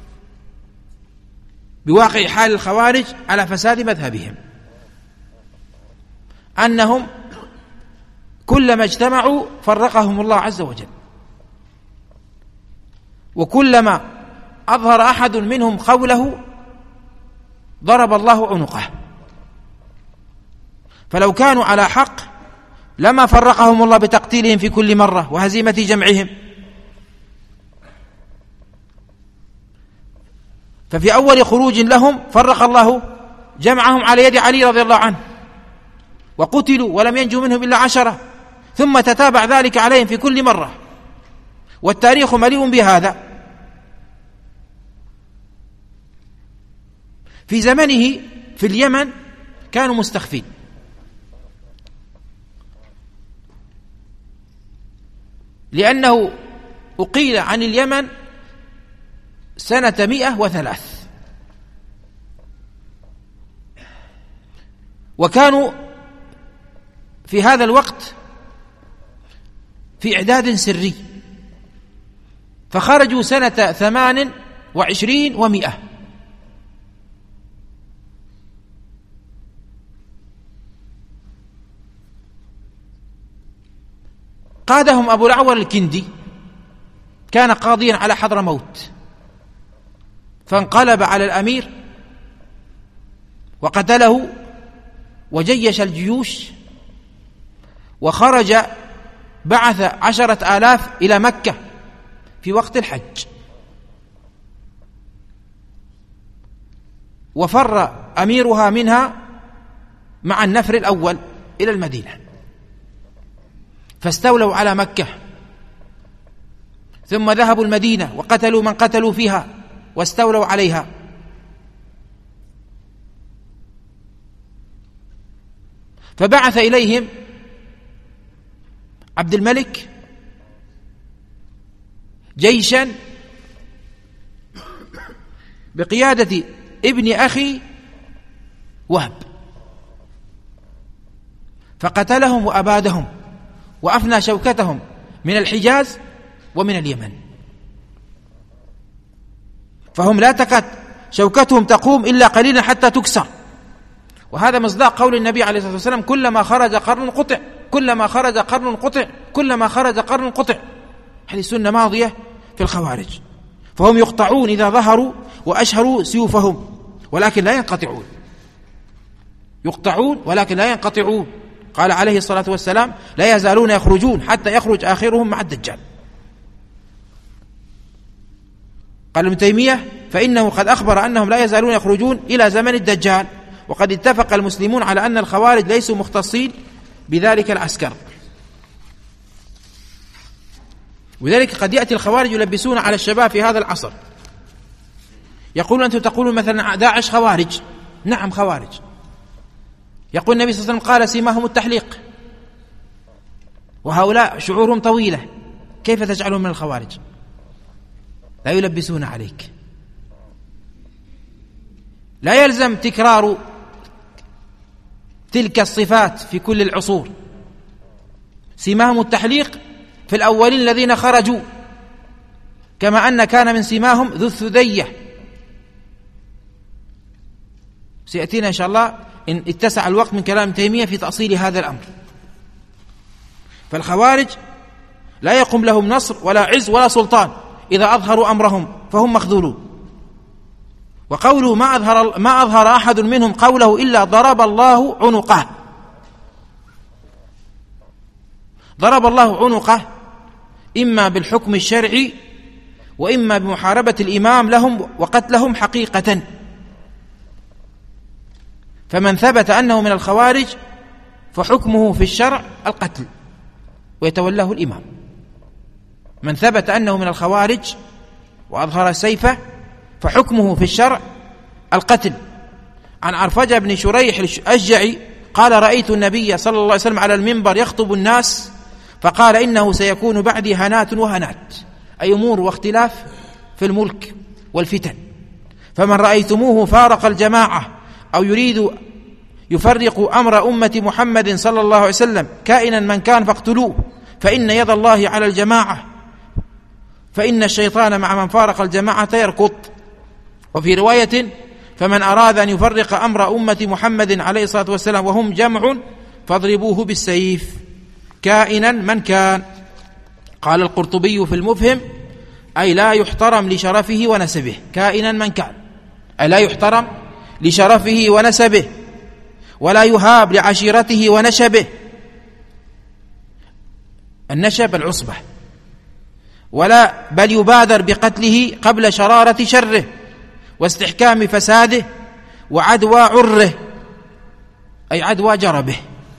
بواقع حال الخوارج على فساد مذهبهم، أنهم كلما اجتمعوا فرقهم الله عز وجل، وكلما أظهر أحد منهم قوله ضرب الله عنقه. فلو كانوا على حق لما فرقهم الله بتقتيلهم في كل مرة وهزيمة جمعهم. ففي أول خروج لهم فرق الله جمعهم على يد علي رضي الله عنه، وقتلوا ولم ينجوا منهم إلا 10، ثم تتابع ذلك عليهم في كل مرة، والتاريخ مليء بهذا. في زمنه في اليمن كانوا مستخفين، لأنه أقيل عن اليمن سنة 103، وكانوا في هذا الوقت في إعداد سري، فخرجوا سنة 28 و100. قادهم أبو الأعور الكندي، كان قاضيا على حضرموت، فانقلب على الأمير وقتله وجيش الجيوش، وخرج بعث 10,000 إلى مكة في وقت الحج، وفر أميرها منها مع النفر الأول إلى المدينة، فاستولوا على مكة، ثم ذهبوا المدينة وقتلوا من قتلوا فيها واستولوا عليها. فبعث إليهم عبد الملك جيشا بقيادة ابن أخي وهب، فقتلهم وأبادهم وأفنى شوكتهم من الحجاز ومن اليمن، فهم لا تكاد شوكتهم تقوم إلا قليلا حتى تكسر. وهذا مصداق قول النبي عليه الصلاة والسلام: كلما خرج قرن قطع، كلما خرج قرن قطع، كلما خرج قرن قطع. هذه سنة ماضية في الخوارج، فهم يقطعون إذا ظهروا وأشهروا سيوفهم، ولكن لا ينقطعون، يقطعون ولكن لا ينقطعون. قال عليه الصلاة والسلام: لا يزالون يخرجون حتى يخرج آخرهم مع الدجال. قال ابن تيمية: فإنه قد أخبر أنهم لا يزالون يخرجون إلى زمن الدجال، وقد اتفق المسلمون على أن الخوارج ليسوا مختصين بذلك العسكر. وذلك قد يأتي الخوارج يلبسون على الشباب في هذا العصر، يقولون: أنتم تقولون مثلا داعش خوارج. نعم خوارج. يقول النبي صلى الله عليه وسلم: قال سيماهم التحليق، وهؤلاء شعورهم طويلة، كيف تجعلهم من الخوارج؟ لا يلبسون عليك. لا يلزم تكرار تلك الصفات في كل العصور. سيماهم التحليق في الأولين الذين خرجوا، كما أن كان من سيماهم ذو الثدية. سيأتينا إن شاء الله إن اتسع الوقت من كلام تيمية في تأصيل هذا الأمر. فالخوارج لا يقوم لهم نصر ولا عز ولا سلطان إذا أظهروا أمرهم، فهم مخذولون. وقوله ما أظهر أحد منهم قوله إلا ضرب الله عنقه. ضرب الله عنقه إما بالحكم الشرعي وإما بمحاربة الإمام لهم وقتلهم حقيقة. فمن ثبت أنه من الخوارج فحكمه في الشرع القتل ويتولاه الإمام. من ثبت أنه من الخوارج وأظهر سيفه فحكمه في الشرع القتل. عن عرفجة بن شريح الأشجعي قال: رأيت النبي صلى الله عليه وسلم على المنبر يخطب الناس فقال: إنه سيكون بعدي هنات وهنات، أي أمور واختلاف في الملك والفتن، فمن رأيتموه فارق الجماعة أو يريد يفرق أمر أمة محمد صلى الله عليه وسلم كائنا من كان فاقتلوه، فإن يد الله على الجماعة، فإن الشيطان مع من فارق الجماعة يركض. وفي رواية: فمن أراد أن يفرق أمر أمة محمد عليه الصلاة والسلام وهم جمع فاضربوه بالسيف كائنا من كان. قال القرطبي في المفهم: أي لا يحترم لشرفه ونسبه، كائنا من كان، أي لا يحترم لشرفه ونسبه، ولا يهاب لعشيرته ونشبه، النشب العصبة، ولا بل يبادر بقتله قبل شرارة شره واستحكام فساده وعدوى عره، أي عدوى جربه.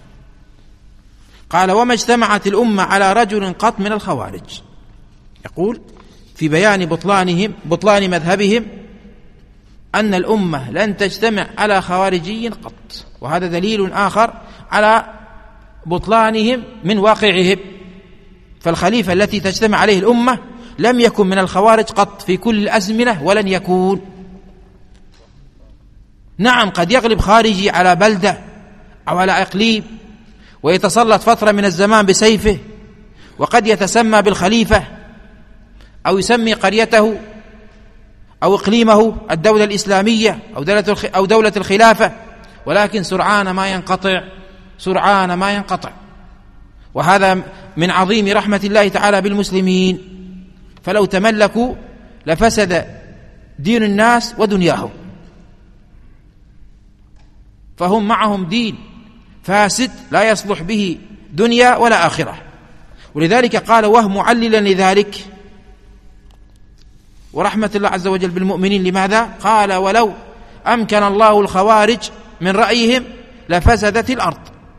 قال: وما اجتمعت الأمة على رجل قط من الخوارج. يقول في بيان بطلان مذهبهم أن الأمة لن تجتمع على خوارجي قط، وهذا دليل آخر على بطلانهم من واقعهم. فالخليفة التي تجتمع عليه الأمة لم يكن من الخوارج قط في كل الأزمنة ولن يكون. نعم قد يغلب خارجي على بلدة أو على إقليم ويتسلط فترة من الزمان بسيفه، وقد يتسمى بالخليفة أو يسمي قريته أو إقليمه الدولة الإسلامية أو دولة الخلافة، ولكن سرعان ما ينقطع. وهذا من عظيم رحمة الله تعالى بالمسلمين، فلو تملكوا لفسد دين الناس ودنياهم، فهم معهم دين فاسد لا يصلح به دنيا ولا آخرة. ولذلك قال وهو معللا لذلك ورحمة الله عز وجل بالمؤمنين. لماذا؟ قال: ولو أمكن الله الخوارج من رأيهم لفسدت الأرض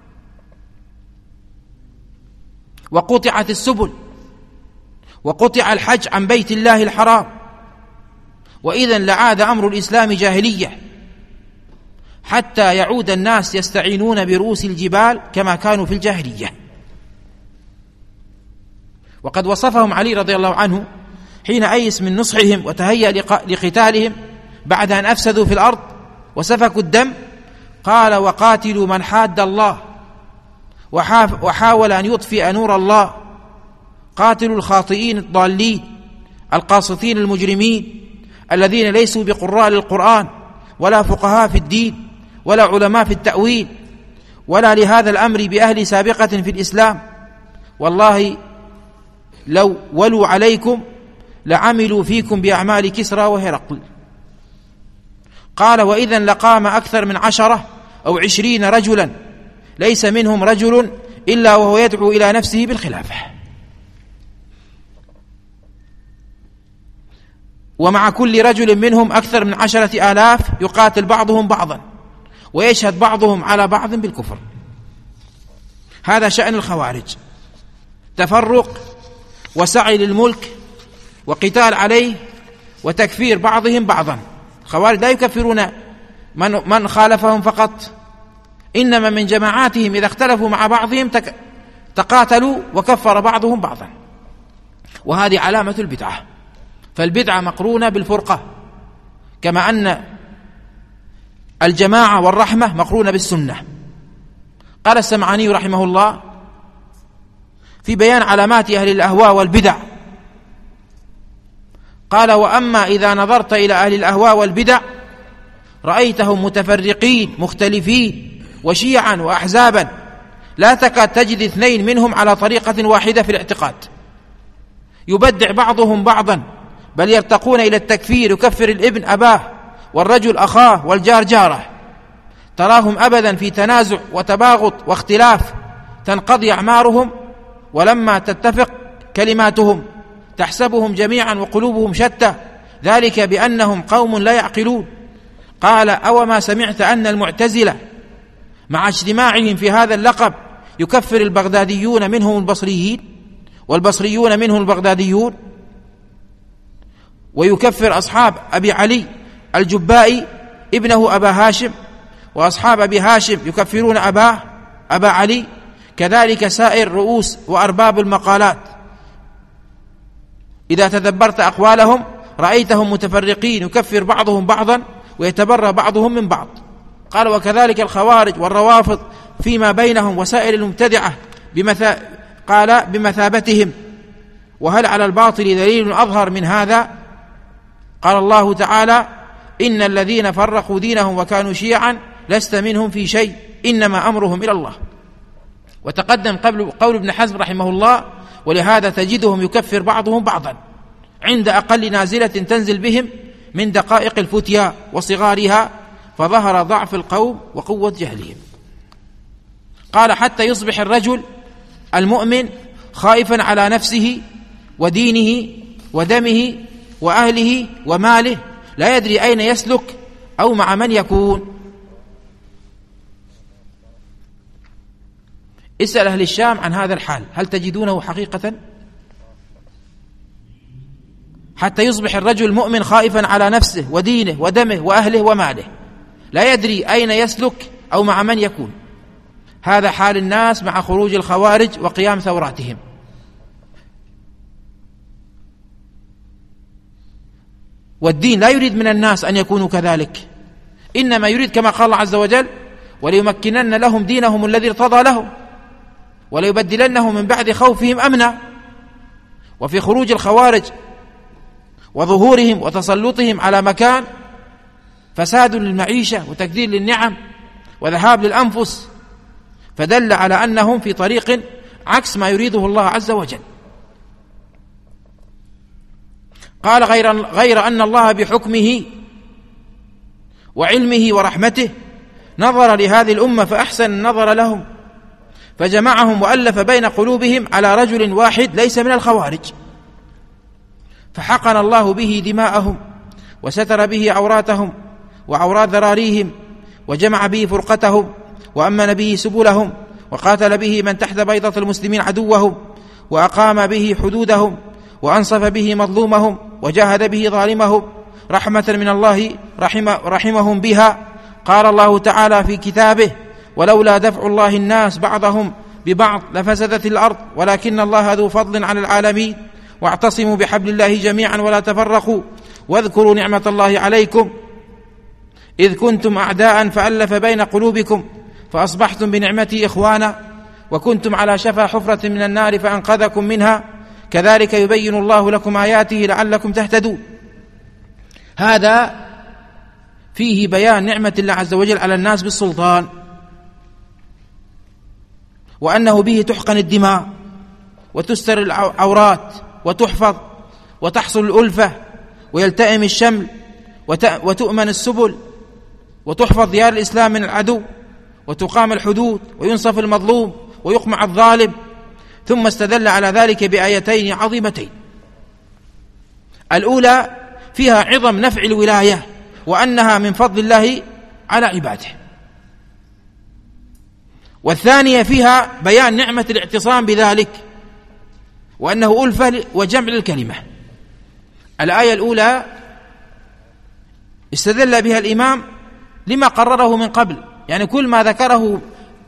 وقطعت السبل وقطع الحج عن بيت الله الحرام، وإذا لعاد أمر الإسلام جاهلية حتى يعود الناس يستعينون برؤوس الجبال كما كانوا في الجاهلية. وقد وصفهم علي رضي الله عنه حين أيس من نصحهم وتهيأ لقتالهم بعد أن أفسدوا في الأرض وسفكوا الدم، قال: وقاتلوا من حاد الله وحاول أن يطفئ نور الله. قاتلوا الخاطئين الضالين القاسطين المجرمين الذين ليسوا بقراء للقرآن ولا فقهاء في الدين ولا علماء في التأويل ولا لهذا الأمر بأهل سابقة في الإسلام. والله لو ولوا عليكم لعملوا فيكم بأعمال كسرى وهرقل. قال: وإذا لقام أكثر من 10 أو 20 رجلا ليس منهم رجل إلا وهو يدعو إلى نفسه بالخلافة، ومع كل رجل منهم أكثر من 10,000 يقاتل بعضهم بعضا ويشهد بعضهم على بعض بالكفر. هذا شأن الخوارج، تفرق وسعي للملك وقتال عليه وتكفير بعضهم بعضا. الخوارج لا يكفرون من خالفهم فقط، إنما من جماعاتهم إذا اختلفوا مع بعضهم تقاتلوا وكفر بعضهم بعضا، وهذه علامة البدعة. فالبدعة مقرونة بالفرقة، كما أن الجماعة والرحمة مقرونة بالسنة. قال السمعاني رحمه الله في بيان علامات أهل الأهواء والبدع، قال: وأما إذا نظرت إلى أهل الأهواء والبدع رأيتهم متفرقين مختلفين وشيعا وأحزابا لا تكاد تجد 2 منهم على طريقة واحدة في الاعتقاد، يبدع بعضهم بعضا، بل يرتقون إلى التكفير، يكفر الابن أباه والرجل أخاه والجار جاره. تراهم أبدا في تنازع وتباغض واختلاف تنقضي أعمارهم، ولما تتفق كلماتهم تحسبهم جميعا وقلوبهم شتى، ذلك بأنهم قوم لا يعقلون. قال: أوما سمعت أن المعتزلة مع اجتماعهم في هذا اللقب يكفر البغداديون منهم البصريين والبصريون منهم البغداديون، ويكفر أصحاب أبي علي الجبائي ابنه أبا هاشم، وأصحاب أبي هاشم يكفرون أبا علي، كذلك سائر رؤوس وأرباب المقالات. إذا تدبرت أقوالهم رأيتهم متفرقين يكفر بعضهم بعضا ويتبرى بعضهم من بعض. قال: وكذلك الخوارج والروافض فيما بينهم وسائر المبتدعة قال بمثابتهم. وهل على الباطل دليل أظهر من هذا؟ قال الله تعالى: إن الذين فرقوا دينهم وكانوا شيعا لست منهم في شيء إنما أمرهم إلى الله. وتقدم قول ابن حزم رحمه الله: ولهذا تجدهم يكفر بعضهم بعضا عند أقل نازلة تنزل بهم من دقائق الفتيا وصغارها، فظهر ضعف القوم وقوة جهلهم. قال: حتى يصبح الرجل المؤمن خائفا على نفسه ودينه ودمه وأهله وماله، لا يدري أين يسلك أو مع من يكون. اسأل أهل الشام عن هذا الحال، هل تجدونه حقيقة؟ حتى يصبح الرجل المؤمن خائفا على نفسه ودينه ودمه وأهله وماله، لا يدري أين يسلك أو مع من يكون. هذا حال الناس مع خروج الخوارج وقيام ثوراتهم. والدين لا يريد من الناس أن يكونوا كذلك، إنما يريد كما قال الله عز وجل: وليمكنن لهم دينهم الذي ارتضى لهم وليبدلنهم من بعد خوفهم أمنا. وفي خروج الخوارج وظهورهم وتسلطهم على مكان فساد للمعيشة وتكدير للنعم وذهاب للأنفس، فدل على أنهم في طريق عكس ما يريده الله عز وجل. قال: غير أن الله بحكمه وعلمه ورحمته نظر لهذه الأمة فأحسن النظر لهم، فجمعهم وألف بين قلوبهم على رجل واحد ليس من الخوارج، فحقن الله به دماءهم وستر به عوراتهم وعورات ذراريهم، وجمع به فرقتهم وأمن به سبلهم، وقاتل به من تحت بيضة المسلمين عدوهم، وأقام به حدودهم، وأنصف به مظلومهم، وجاهد به ظالمهم، رحمة من الله رحمهم بها. قال الله تعالى في كتابه: ولولا دفع الله الناس بعضهم ببعض لفسدت الأرض ولكن الله ذو فضل على العالمين، واعتصموا بحبل الله جميعا ولا تفرقوا، واذكروا نعمة الله عليكم إذ كنتم أعداء فألف بين قلوبكم فأصبحتم بنعمتي إخوانا، وكنتم على شفا حفرة من النار فأنقذكم منها كذلك يبين الله لكم آياته لعلكم تهتدون. هذا فيه بيان نعمة الله عز وجل على الناس بالسلطان، وأنه به تحقن الدماء وتستر العورات وتحفظ وتحصل الألفة ويلتئم الشمل وتؤمن السبل وتحفظ ديار الإسلام من العدو وتقام الحدود وينصف المظلوم ويقمع الظالم. ثم استدل على ذلك بآيتين عظيمتين: الأولى فيها عظم نفع الولاية وأنها من فضل الله على عباده، والثانية فيها بيان نعمة الاعتصام بذلك وأنه ألفة وجمع الكلمة. الآية الأولى استدل بها الإمام لما قرره من قبل، يعني كل ما ذكره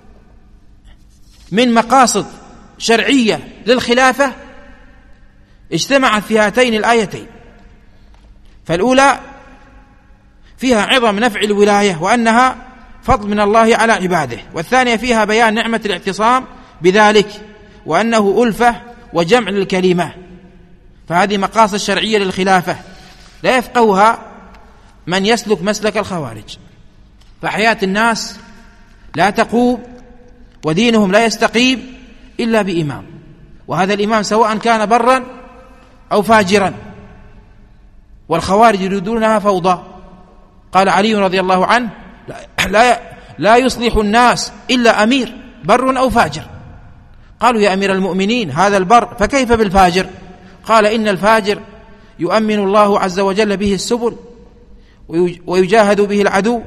من مقاصد شرعية للخلافة اجتمعت في هاتين الآيتين. فالأولى فيها عظم نفع الولاية وأنها فضل من الله على عباده، والثانية فيها بيان نعمة الاعتصام بذلك وأنه ألفة وجمع الكلمة. فهذه مقاصد شرعية للخلافة لا يفقهها من يسلك مسلك الخوارج، فحياة الناس لا تقوم ودينهم لا يستقيم إلا بإمام، وهذا الإمام سواء كان برا أو فاجرا، والخوارج يريدونها فوضى. قال علي رضي الله عنه: لا يصلح الناس إلا أمير بر أو فاجر. قالوا: يا أمير المؤمنين هذا البر فكيف بالفاجر؟ قال: إن الفاجر يؤمن الله عز وجل به السبل ويجاهد به العدو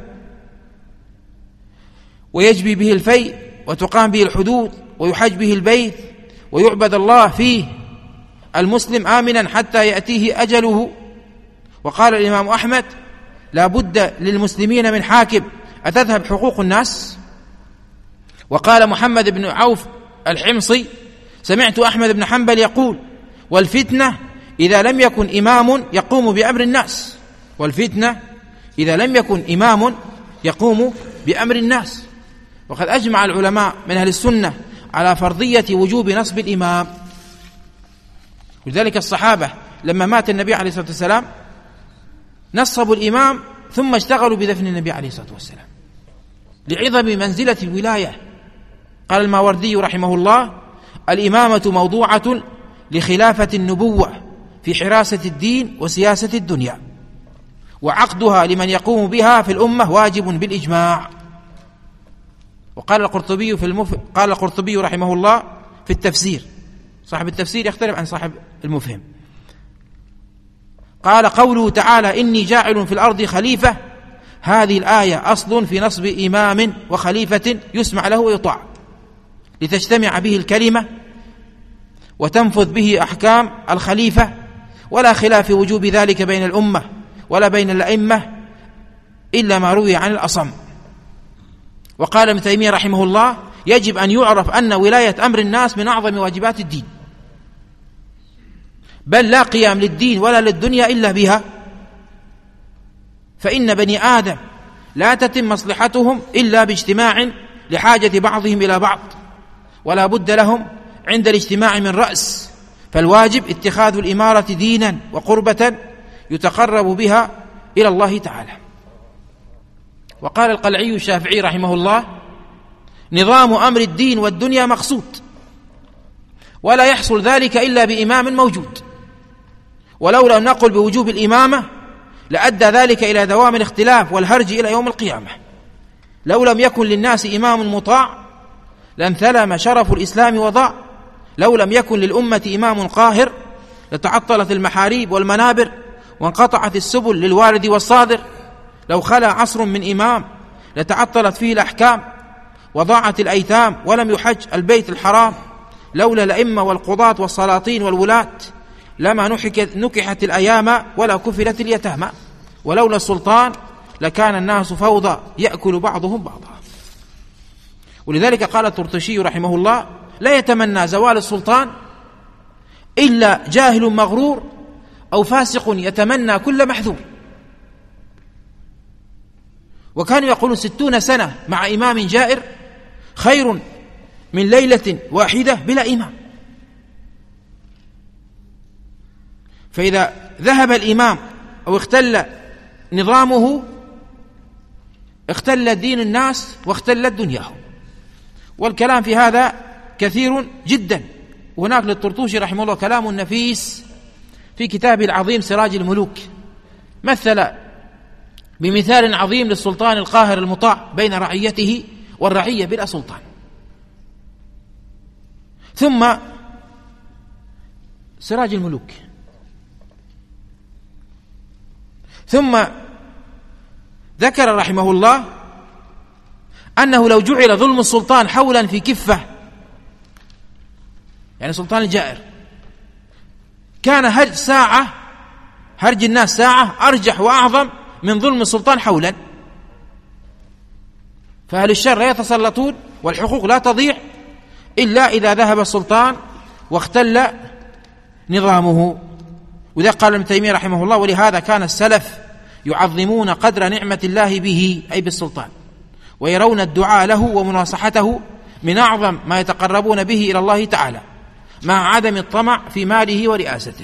ويجبي به الفيء وتقام به الحدود ويحج به البيت ويعبد الله فيه المسلم آمنا حتى يأتيه أجله. وقال الإمام أحمد: لا بد للمسلمين من حاكم أتذهب حقوق الناس. وقال محمد بن عوف الحمصي: سمعت أحمد بن حنبل يقول: والفتنة إذا لم يكن إمام يقوم بأمر الناس. والفتنة إذا لم يكن إمام يقوم بأمر الناس. وقد أجمع العلماء من أهل السنة على فرضية وجوب نصب الإمام. ولذلك الصحابة لما مات النبي عليه الصلاة والسلام نصبوا الإمام ثم اشتغلوا بدفن النبي عليه الصلاة والسلام لعظم منزلة الولاية. قال الماوردي رحمه الله: الإمامة موضوعة لخلافة النبوة في حراسة الدين وسياسة الدنيا، وعقدها لمن يقوم بها في الأمة واجب بالإجماع. وقال القرطبي قال القرطبي رحمه الله في التفسير، صاحب التفسير يختلف عن صاحب المفهم، قال: قوله تعالى: إني جاعل في الأرض خليفة، هذه الآية أصل في نصب إمام وخليفة يسمع له ويطاع، لتجتمع به الكلمة وتنفذ به أحكام الخليفة، ولا خلاف في وجوب ذلك بين الأمة ولا بين الأئمة إلا ما روي عن الأصم. وقال ابن تيمية رحمه الله: يجب أن يعرف أن ولاية أمر الناس من أعظم واجبات الدين، بل لا قيام للدين ولا للدنيا إلا بها، فإن بني آدم لا تتم مصلحتهم إلا باجتماع لحاجة بعضهم إلى بعض، ولا بد لهم عند الاجتماع من رأس، فالواجب اتخاذ الإمارة دينا وقربة يتقرب بها إلى الله تعالى. وقال القلعي الشافعي رحمه الله: نظام أمر الدين والدنيا مقصود، ولا يحصل ذلك إلا بإمام موجود، ولو لم نقل بوجوب الإمامة لأدى ذلك إلى دوام الاختلاف والهرج إلى يوم القيامة. لو لم يكن للناس إمام مطاع لانثلم شرف الإسلام وضاع، لو لم يكن للأمة إمام قاهر لتعطلت المحاريب والمنابر وانقطعت السبل للوارد والصادر، لو خلا عصر من إمام لتعطلت فيه الأحكام وضاعت الأيتام ولم يحج البيت الحرام، لولا الأئمة والقضاة والسلاطين والولاة لما نكحت الأيام ولا كفلت اليتامى، ولولا السلطان لكان الناس فوضى يأكل بعضهم بعضا. ولذلك قال الطرطشي رحمه الله: لا يتمنى زوال السلطان إلا جاهل مغرور أو فاسق يتمنى كل محذور. وكانوا يقولون 60 سنة مع إمام جائر خير من ليلة واحدة بلا إمام. فإذا ذهب الإمام أو اختل نظامه اختل دين الناس واختلت دنياهم. والكلام في هذا كثير جدا. وهناك للطرطوشي رحمه الله كلام نفيس في كتابه العظيم سراج الملوك، مثل بمثال عظيم للسلطان القاهر المطاع بين رعيته والرعية بلا سلطان. ثم سراج الملوك، ثم ذكر رحمه الله أنه لو جعل ظلم السلطان حولا في كفة، يعني سلطان الجائر، كان هرج الناس ساعة أرجح وأعظم من ظلم السلطان حولا. فأهل الشر لا يتسلطون والحقوق لا تضيع إلا إذا ذهب السلطان واختل نظامه. وذا قال ابن تيمية رحمه الله: ولهذا كان السلف يعظمون قدر نعمة الله به، أي بالسلطان، ويرون الدعاء له ومناصحته من أعظم ما يتقربون به إلى الله تعالى، مع عدم الطمع في ماله ورئاسته.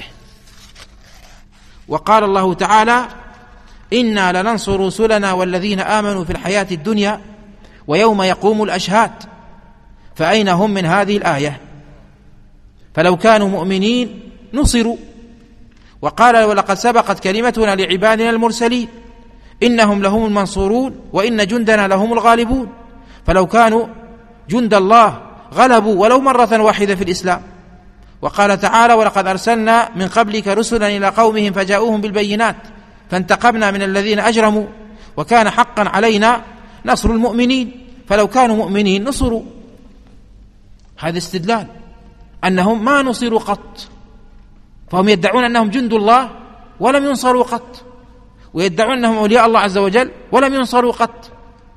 وقال الله تعالى: إنا لننصر رسلنا والذين آمنوا في الحياة الدنيا ويوم يقوم الأشهاد. فأين هم من هذه الآية؟ فلو كانوا مؤمنين نصروا. وقال: ولقد سبقت كلمتنا لعبادنا المرسلين إنهم لهم المنصورون وإن جندنا لهم الغالبون. فلو كانوا جند الله غلبوا ولو مرة واحدة في الإسلام. وقال تعالى: ولقد أرسلنا من قبلك رسلا إلى قومهم فجاءوهم بالبينات فانتقمنا من الذين أجرموا وكان حقا علينا نصر المؤمنين. فلو كانوا مؤمنين نصروا. هذا استدلال أنهم ما نصروا قط، فهم يدعون أنهم جند الله ولم ينصروا قط، ويدعون أنهم أولياء الله عز وجل ولم ينصروا قط.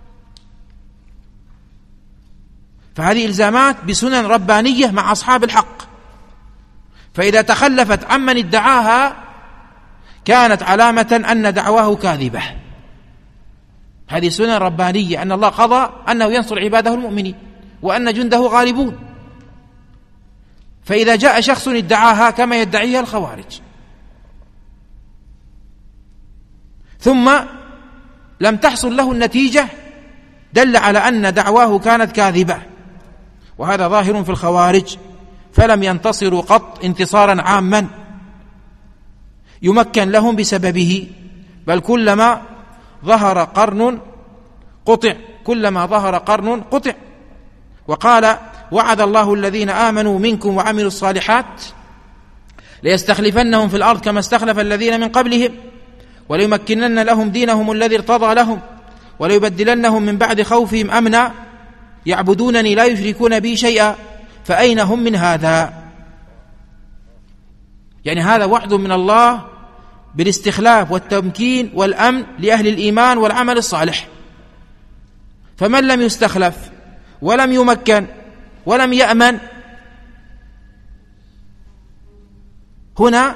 فهذه إلزامات بسنن ربانية مع أصحاب الحق، فإذا تخلفت عمن ادعاها كانت علامة أن دعواه كاذبة. هذه سنن ربانية، أن الله قضى أنه ينصر عباده المؤمنين وأن جنده غالبون. فإذا جاء شخص ادعاها كما يدعيها الخوارج ثم لم تحصل له النتيجة، دل على أن دعواه كانت كاذبة، وهذا ظاهر في الخوارج. فلم ينتصروا قط انتصارا عاما يمكن لهم بسببه، بل كلما ظهر قرن قطع. وقال: وعد الله الذين آمنوا منكم وعملوا الصالحات ليستخلفنهم في الأرض كما استخلف الذين من قبلهم وليمكنن لهم دينهم الذي ارتضى لهم وليبدلنهم من بعد خوفهم أمنا يعبدونني لا يشركون بي شيئا فأين هم من هذا؟ يعني هذا وعد من الله بالاستخلاف والتمكين والأمن لأهل الإيمان والعمل الصالح. فمن لم يستخلف ولم يمكن ولم يأمن هنا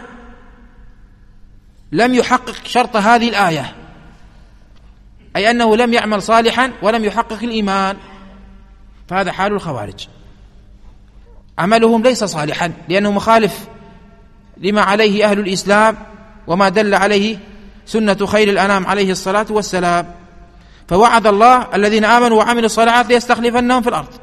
لم يحقق شرط هذه الآية، أي أنه لم يعمل صالحا ولم يحقق الإيمان. فهذا حال الخوارج، عملهم ليس صالحا لأنه مخالف لما عليه أهل الإسلام وما دل عليه سنة خير الأنام عليه الصلاة والسلام. فوعد الله الذين آمنوا وعملوا الصالحات ليستخلفنهم في الأرض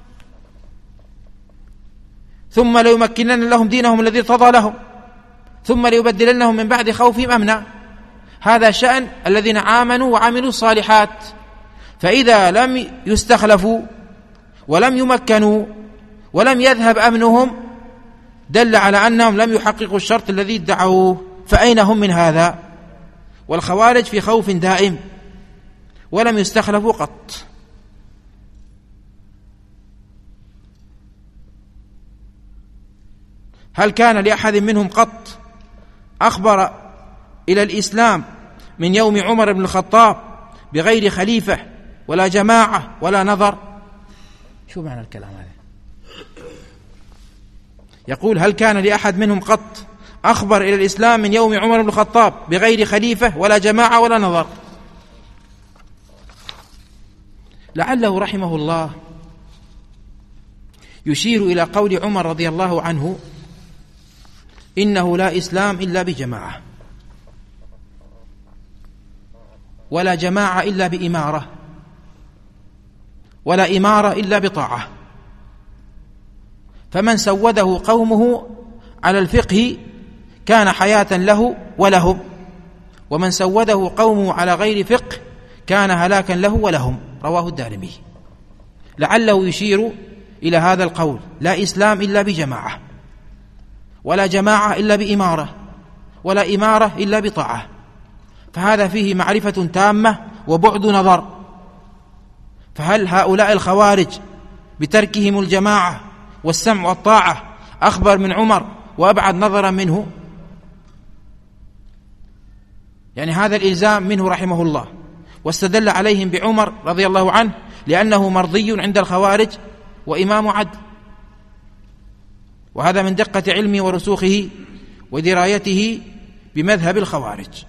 ثم ليمكنن لهم دينهم الذي ارتضى لهم ثم ليبدلنهم من بعد خوفهم أمنا. هذا شأن الذين آمنوا وعملوا الصالحات. فإذا لم يستخلفوا ولم يمكنوا ولم يذهب أمنهم دل على أنهم لم يحققوا الشرط الذي ادعوه. فأين هم من هذا؟ والخوارج في خوف دائم ولم يستخلفوا قط. هل كان لأحد منهم قط أخبر إلى الإسلام من يوم عمر بن الخطاب بغير خليفة ولا جماعة ولا نظر؟ شو معنى الكلام هذا؟ يقول: هل كان لأحد منهم قط أخبر إلى الإسلام من يوم عمر بن الخطاب بغير خليفة ولا جماعة ولا نظر؟ لعله رحمه الله يشير إلى قول عمر رضي الله عنه: إنه لا إسلام إلا بجماعة، ولا جماعة إلا بإمارة، ولا إمارة إلا بطاعة. فمن سوده قومه على الفقه كان حياة له ولهم، ومن سوده قومه على غير فقه كان هلاكا له ولهم. رواه الدارمي. لعله يشير إلى هذا القول: لا إسلام إلا بجماعة، ولا جماعة إلا بإمارة، ولا إمارة إلا بطاعة. فهذا فيه معرفة تامة وبعد نظر. فهل هؤلاء الخوارج بتركهم الجماعة والسمع والطاعة أخبر من عمر وأبعد نظرا منه؟ يعني هذا الإلزام منه رحمه الله، واستدل عليهم بعمر رضي الله عنه لأنه مرضي عند الخوارج وإمام عدل، وهذا من دقة علمه ورسوخه ودرايته بمذهب الخوارج.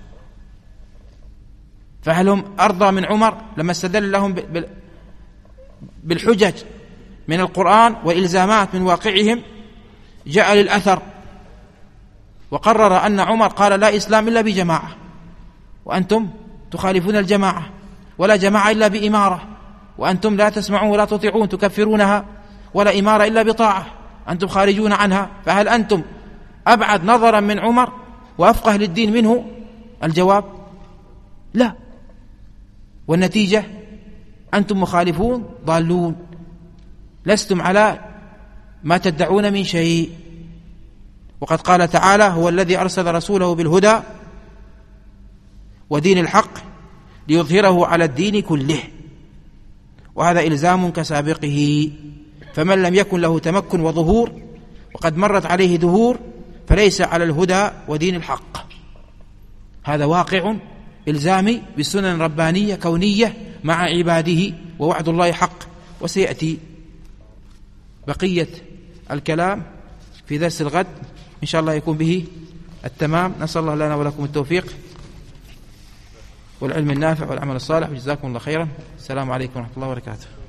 فهل هم أرضى من عمر لما استدل لهم بالحجج من القرآن وإلزامات من واقعهم؟ جاء للأثر وقرر أن عمر قال: لا إسلام إلا بجماعة، وأنتم تخالفون الجماعة، ولا جماعة إلا بإمارة، وأنتم لا تسمعون ولا تطيعون تكفرونها، ولا إمارة إلا بطاعة، أنتم خارجون عنها. فهل أنتم أبعد نظرا من عمر وأفقه للدين منه؟ الجواب: لا. والنتيجة: أنتم مخالفون ضالون، لستم على ما تدعون من شيء. وقد قال تعالى: هو الذي أرسل رسوله بالهدى ودين الحق ليظهره على الدين كله. وهذا إلزام كسابقه، فمن لم يكن له تمكن وظهور وقد مرت عليه دهور فليس على الهدى ودين الحق. هذا واقع إلزامي بسنن ربانية كونية مع عباده، ووعد الله حق. وسيأتي بقية الكلام في درس الغد إن شاء الله يكون به التمام. نسأل الله لنا ولكم التوفيق والعلم النافع والعمل الصالح، وجزاكم الله خيرا. السلام عليكم ورحمة الله وبركاته.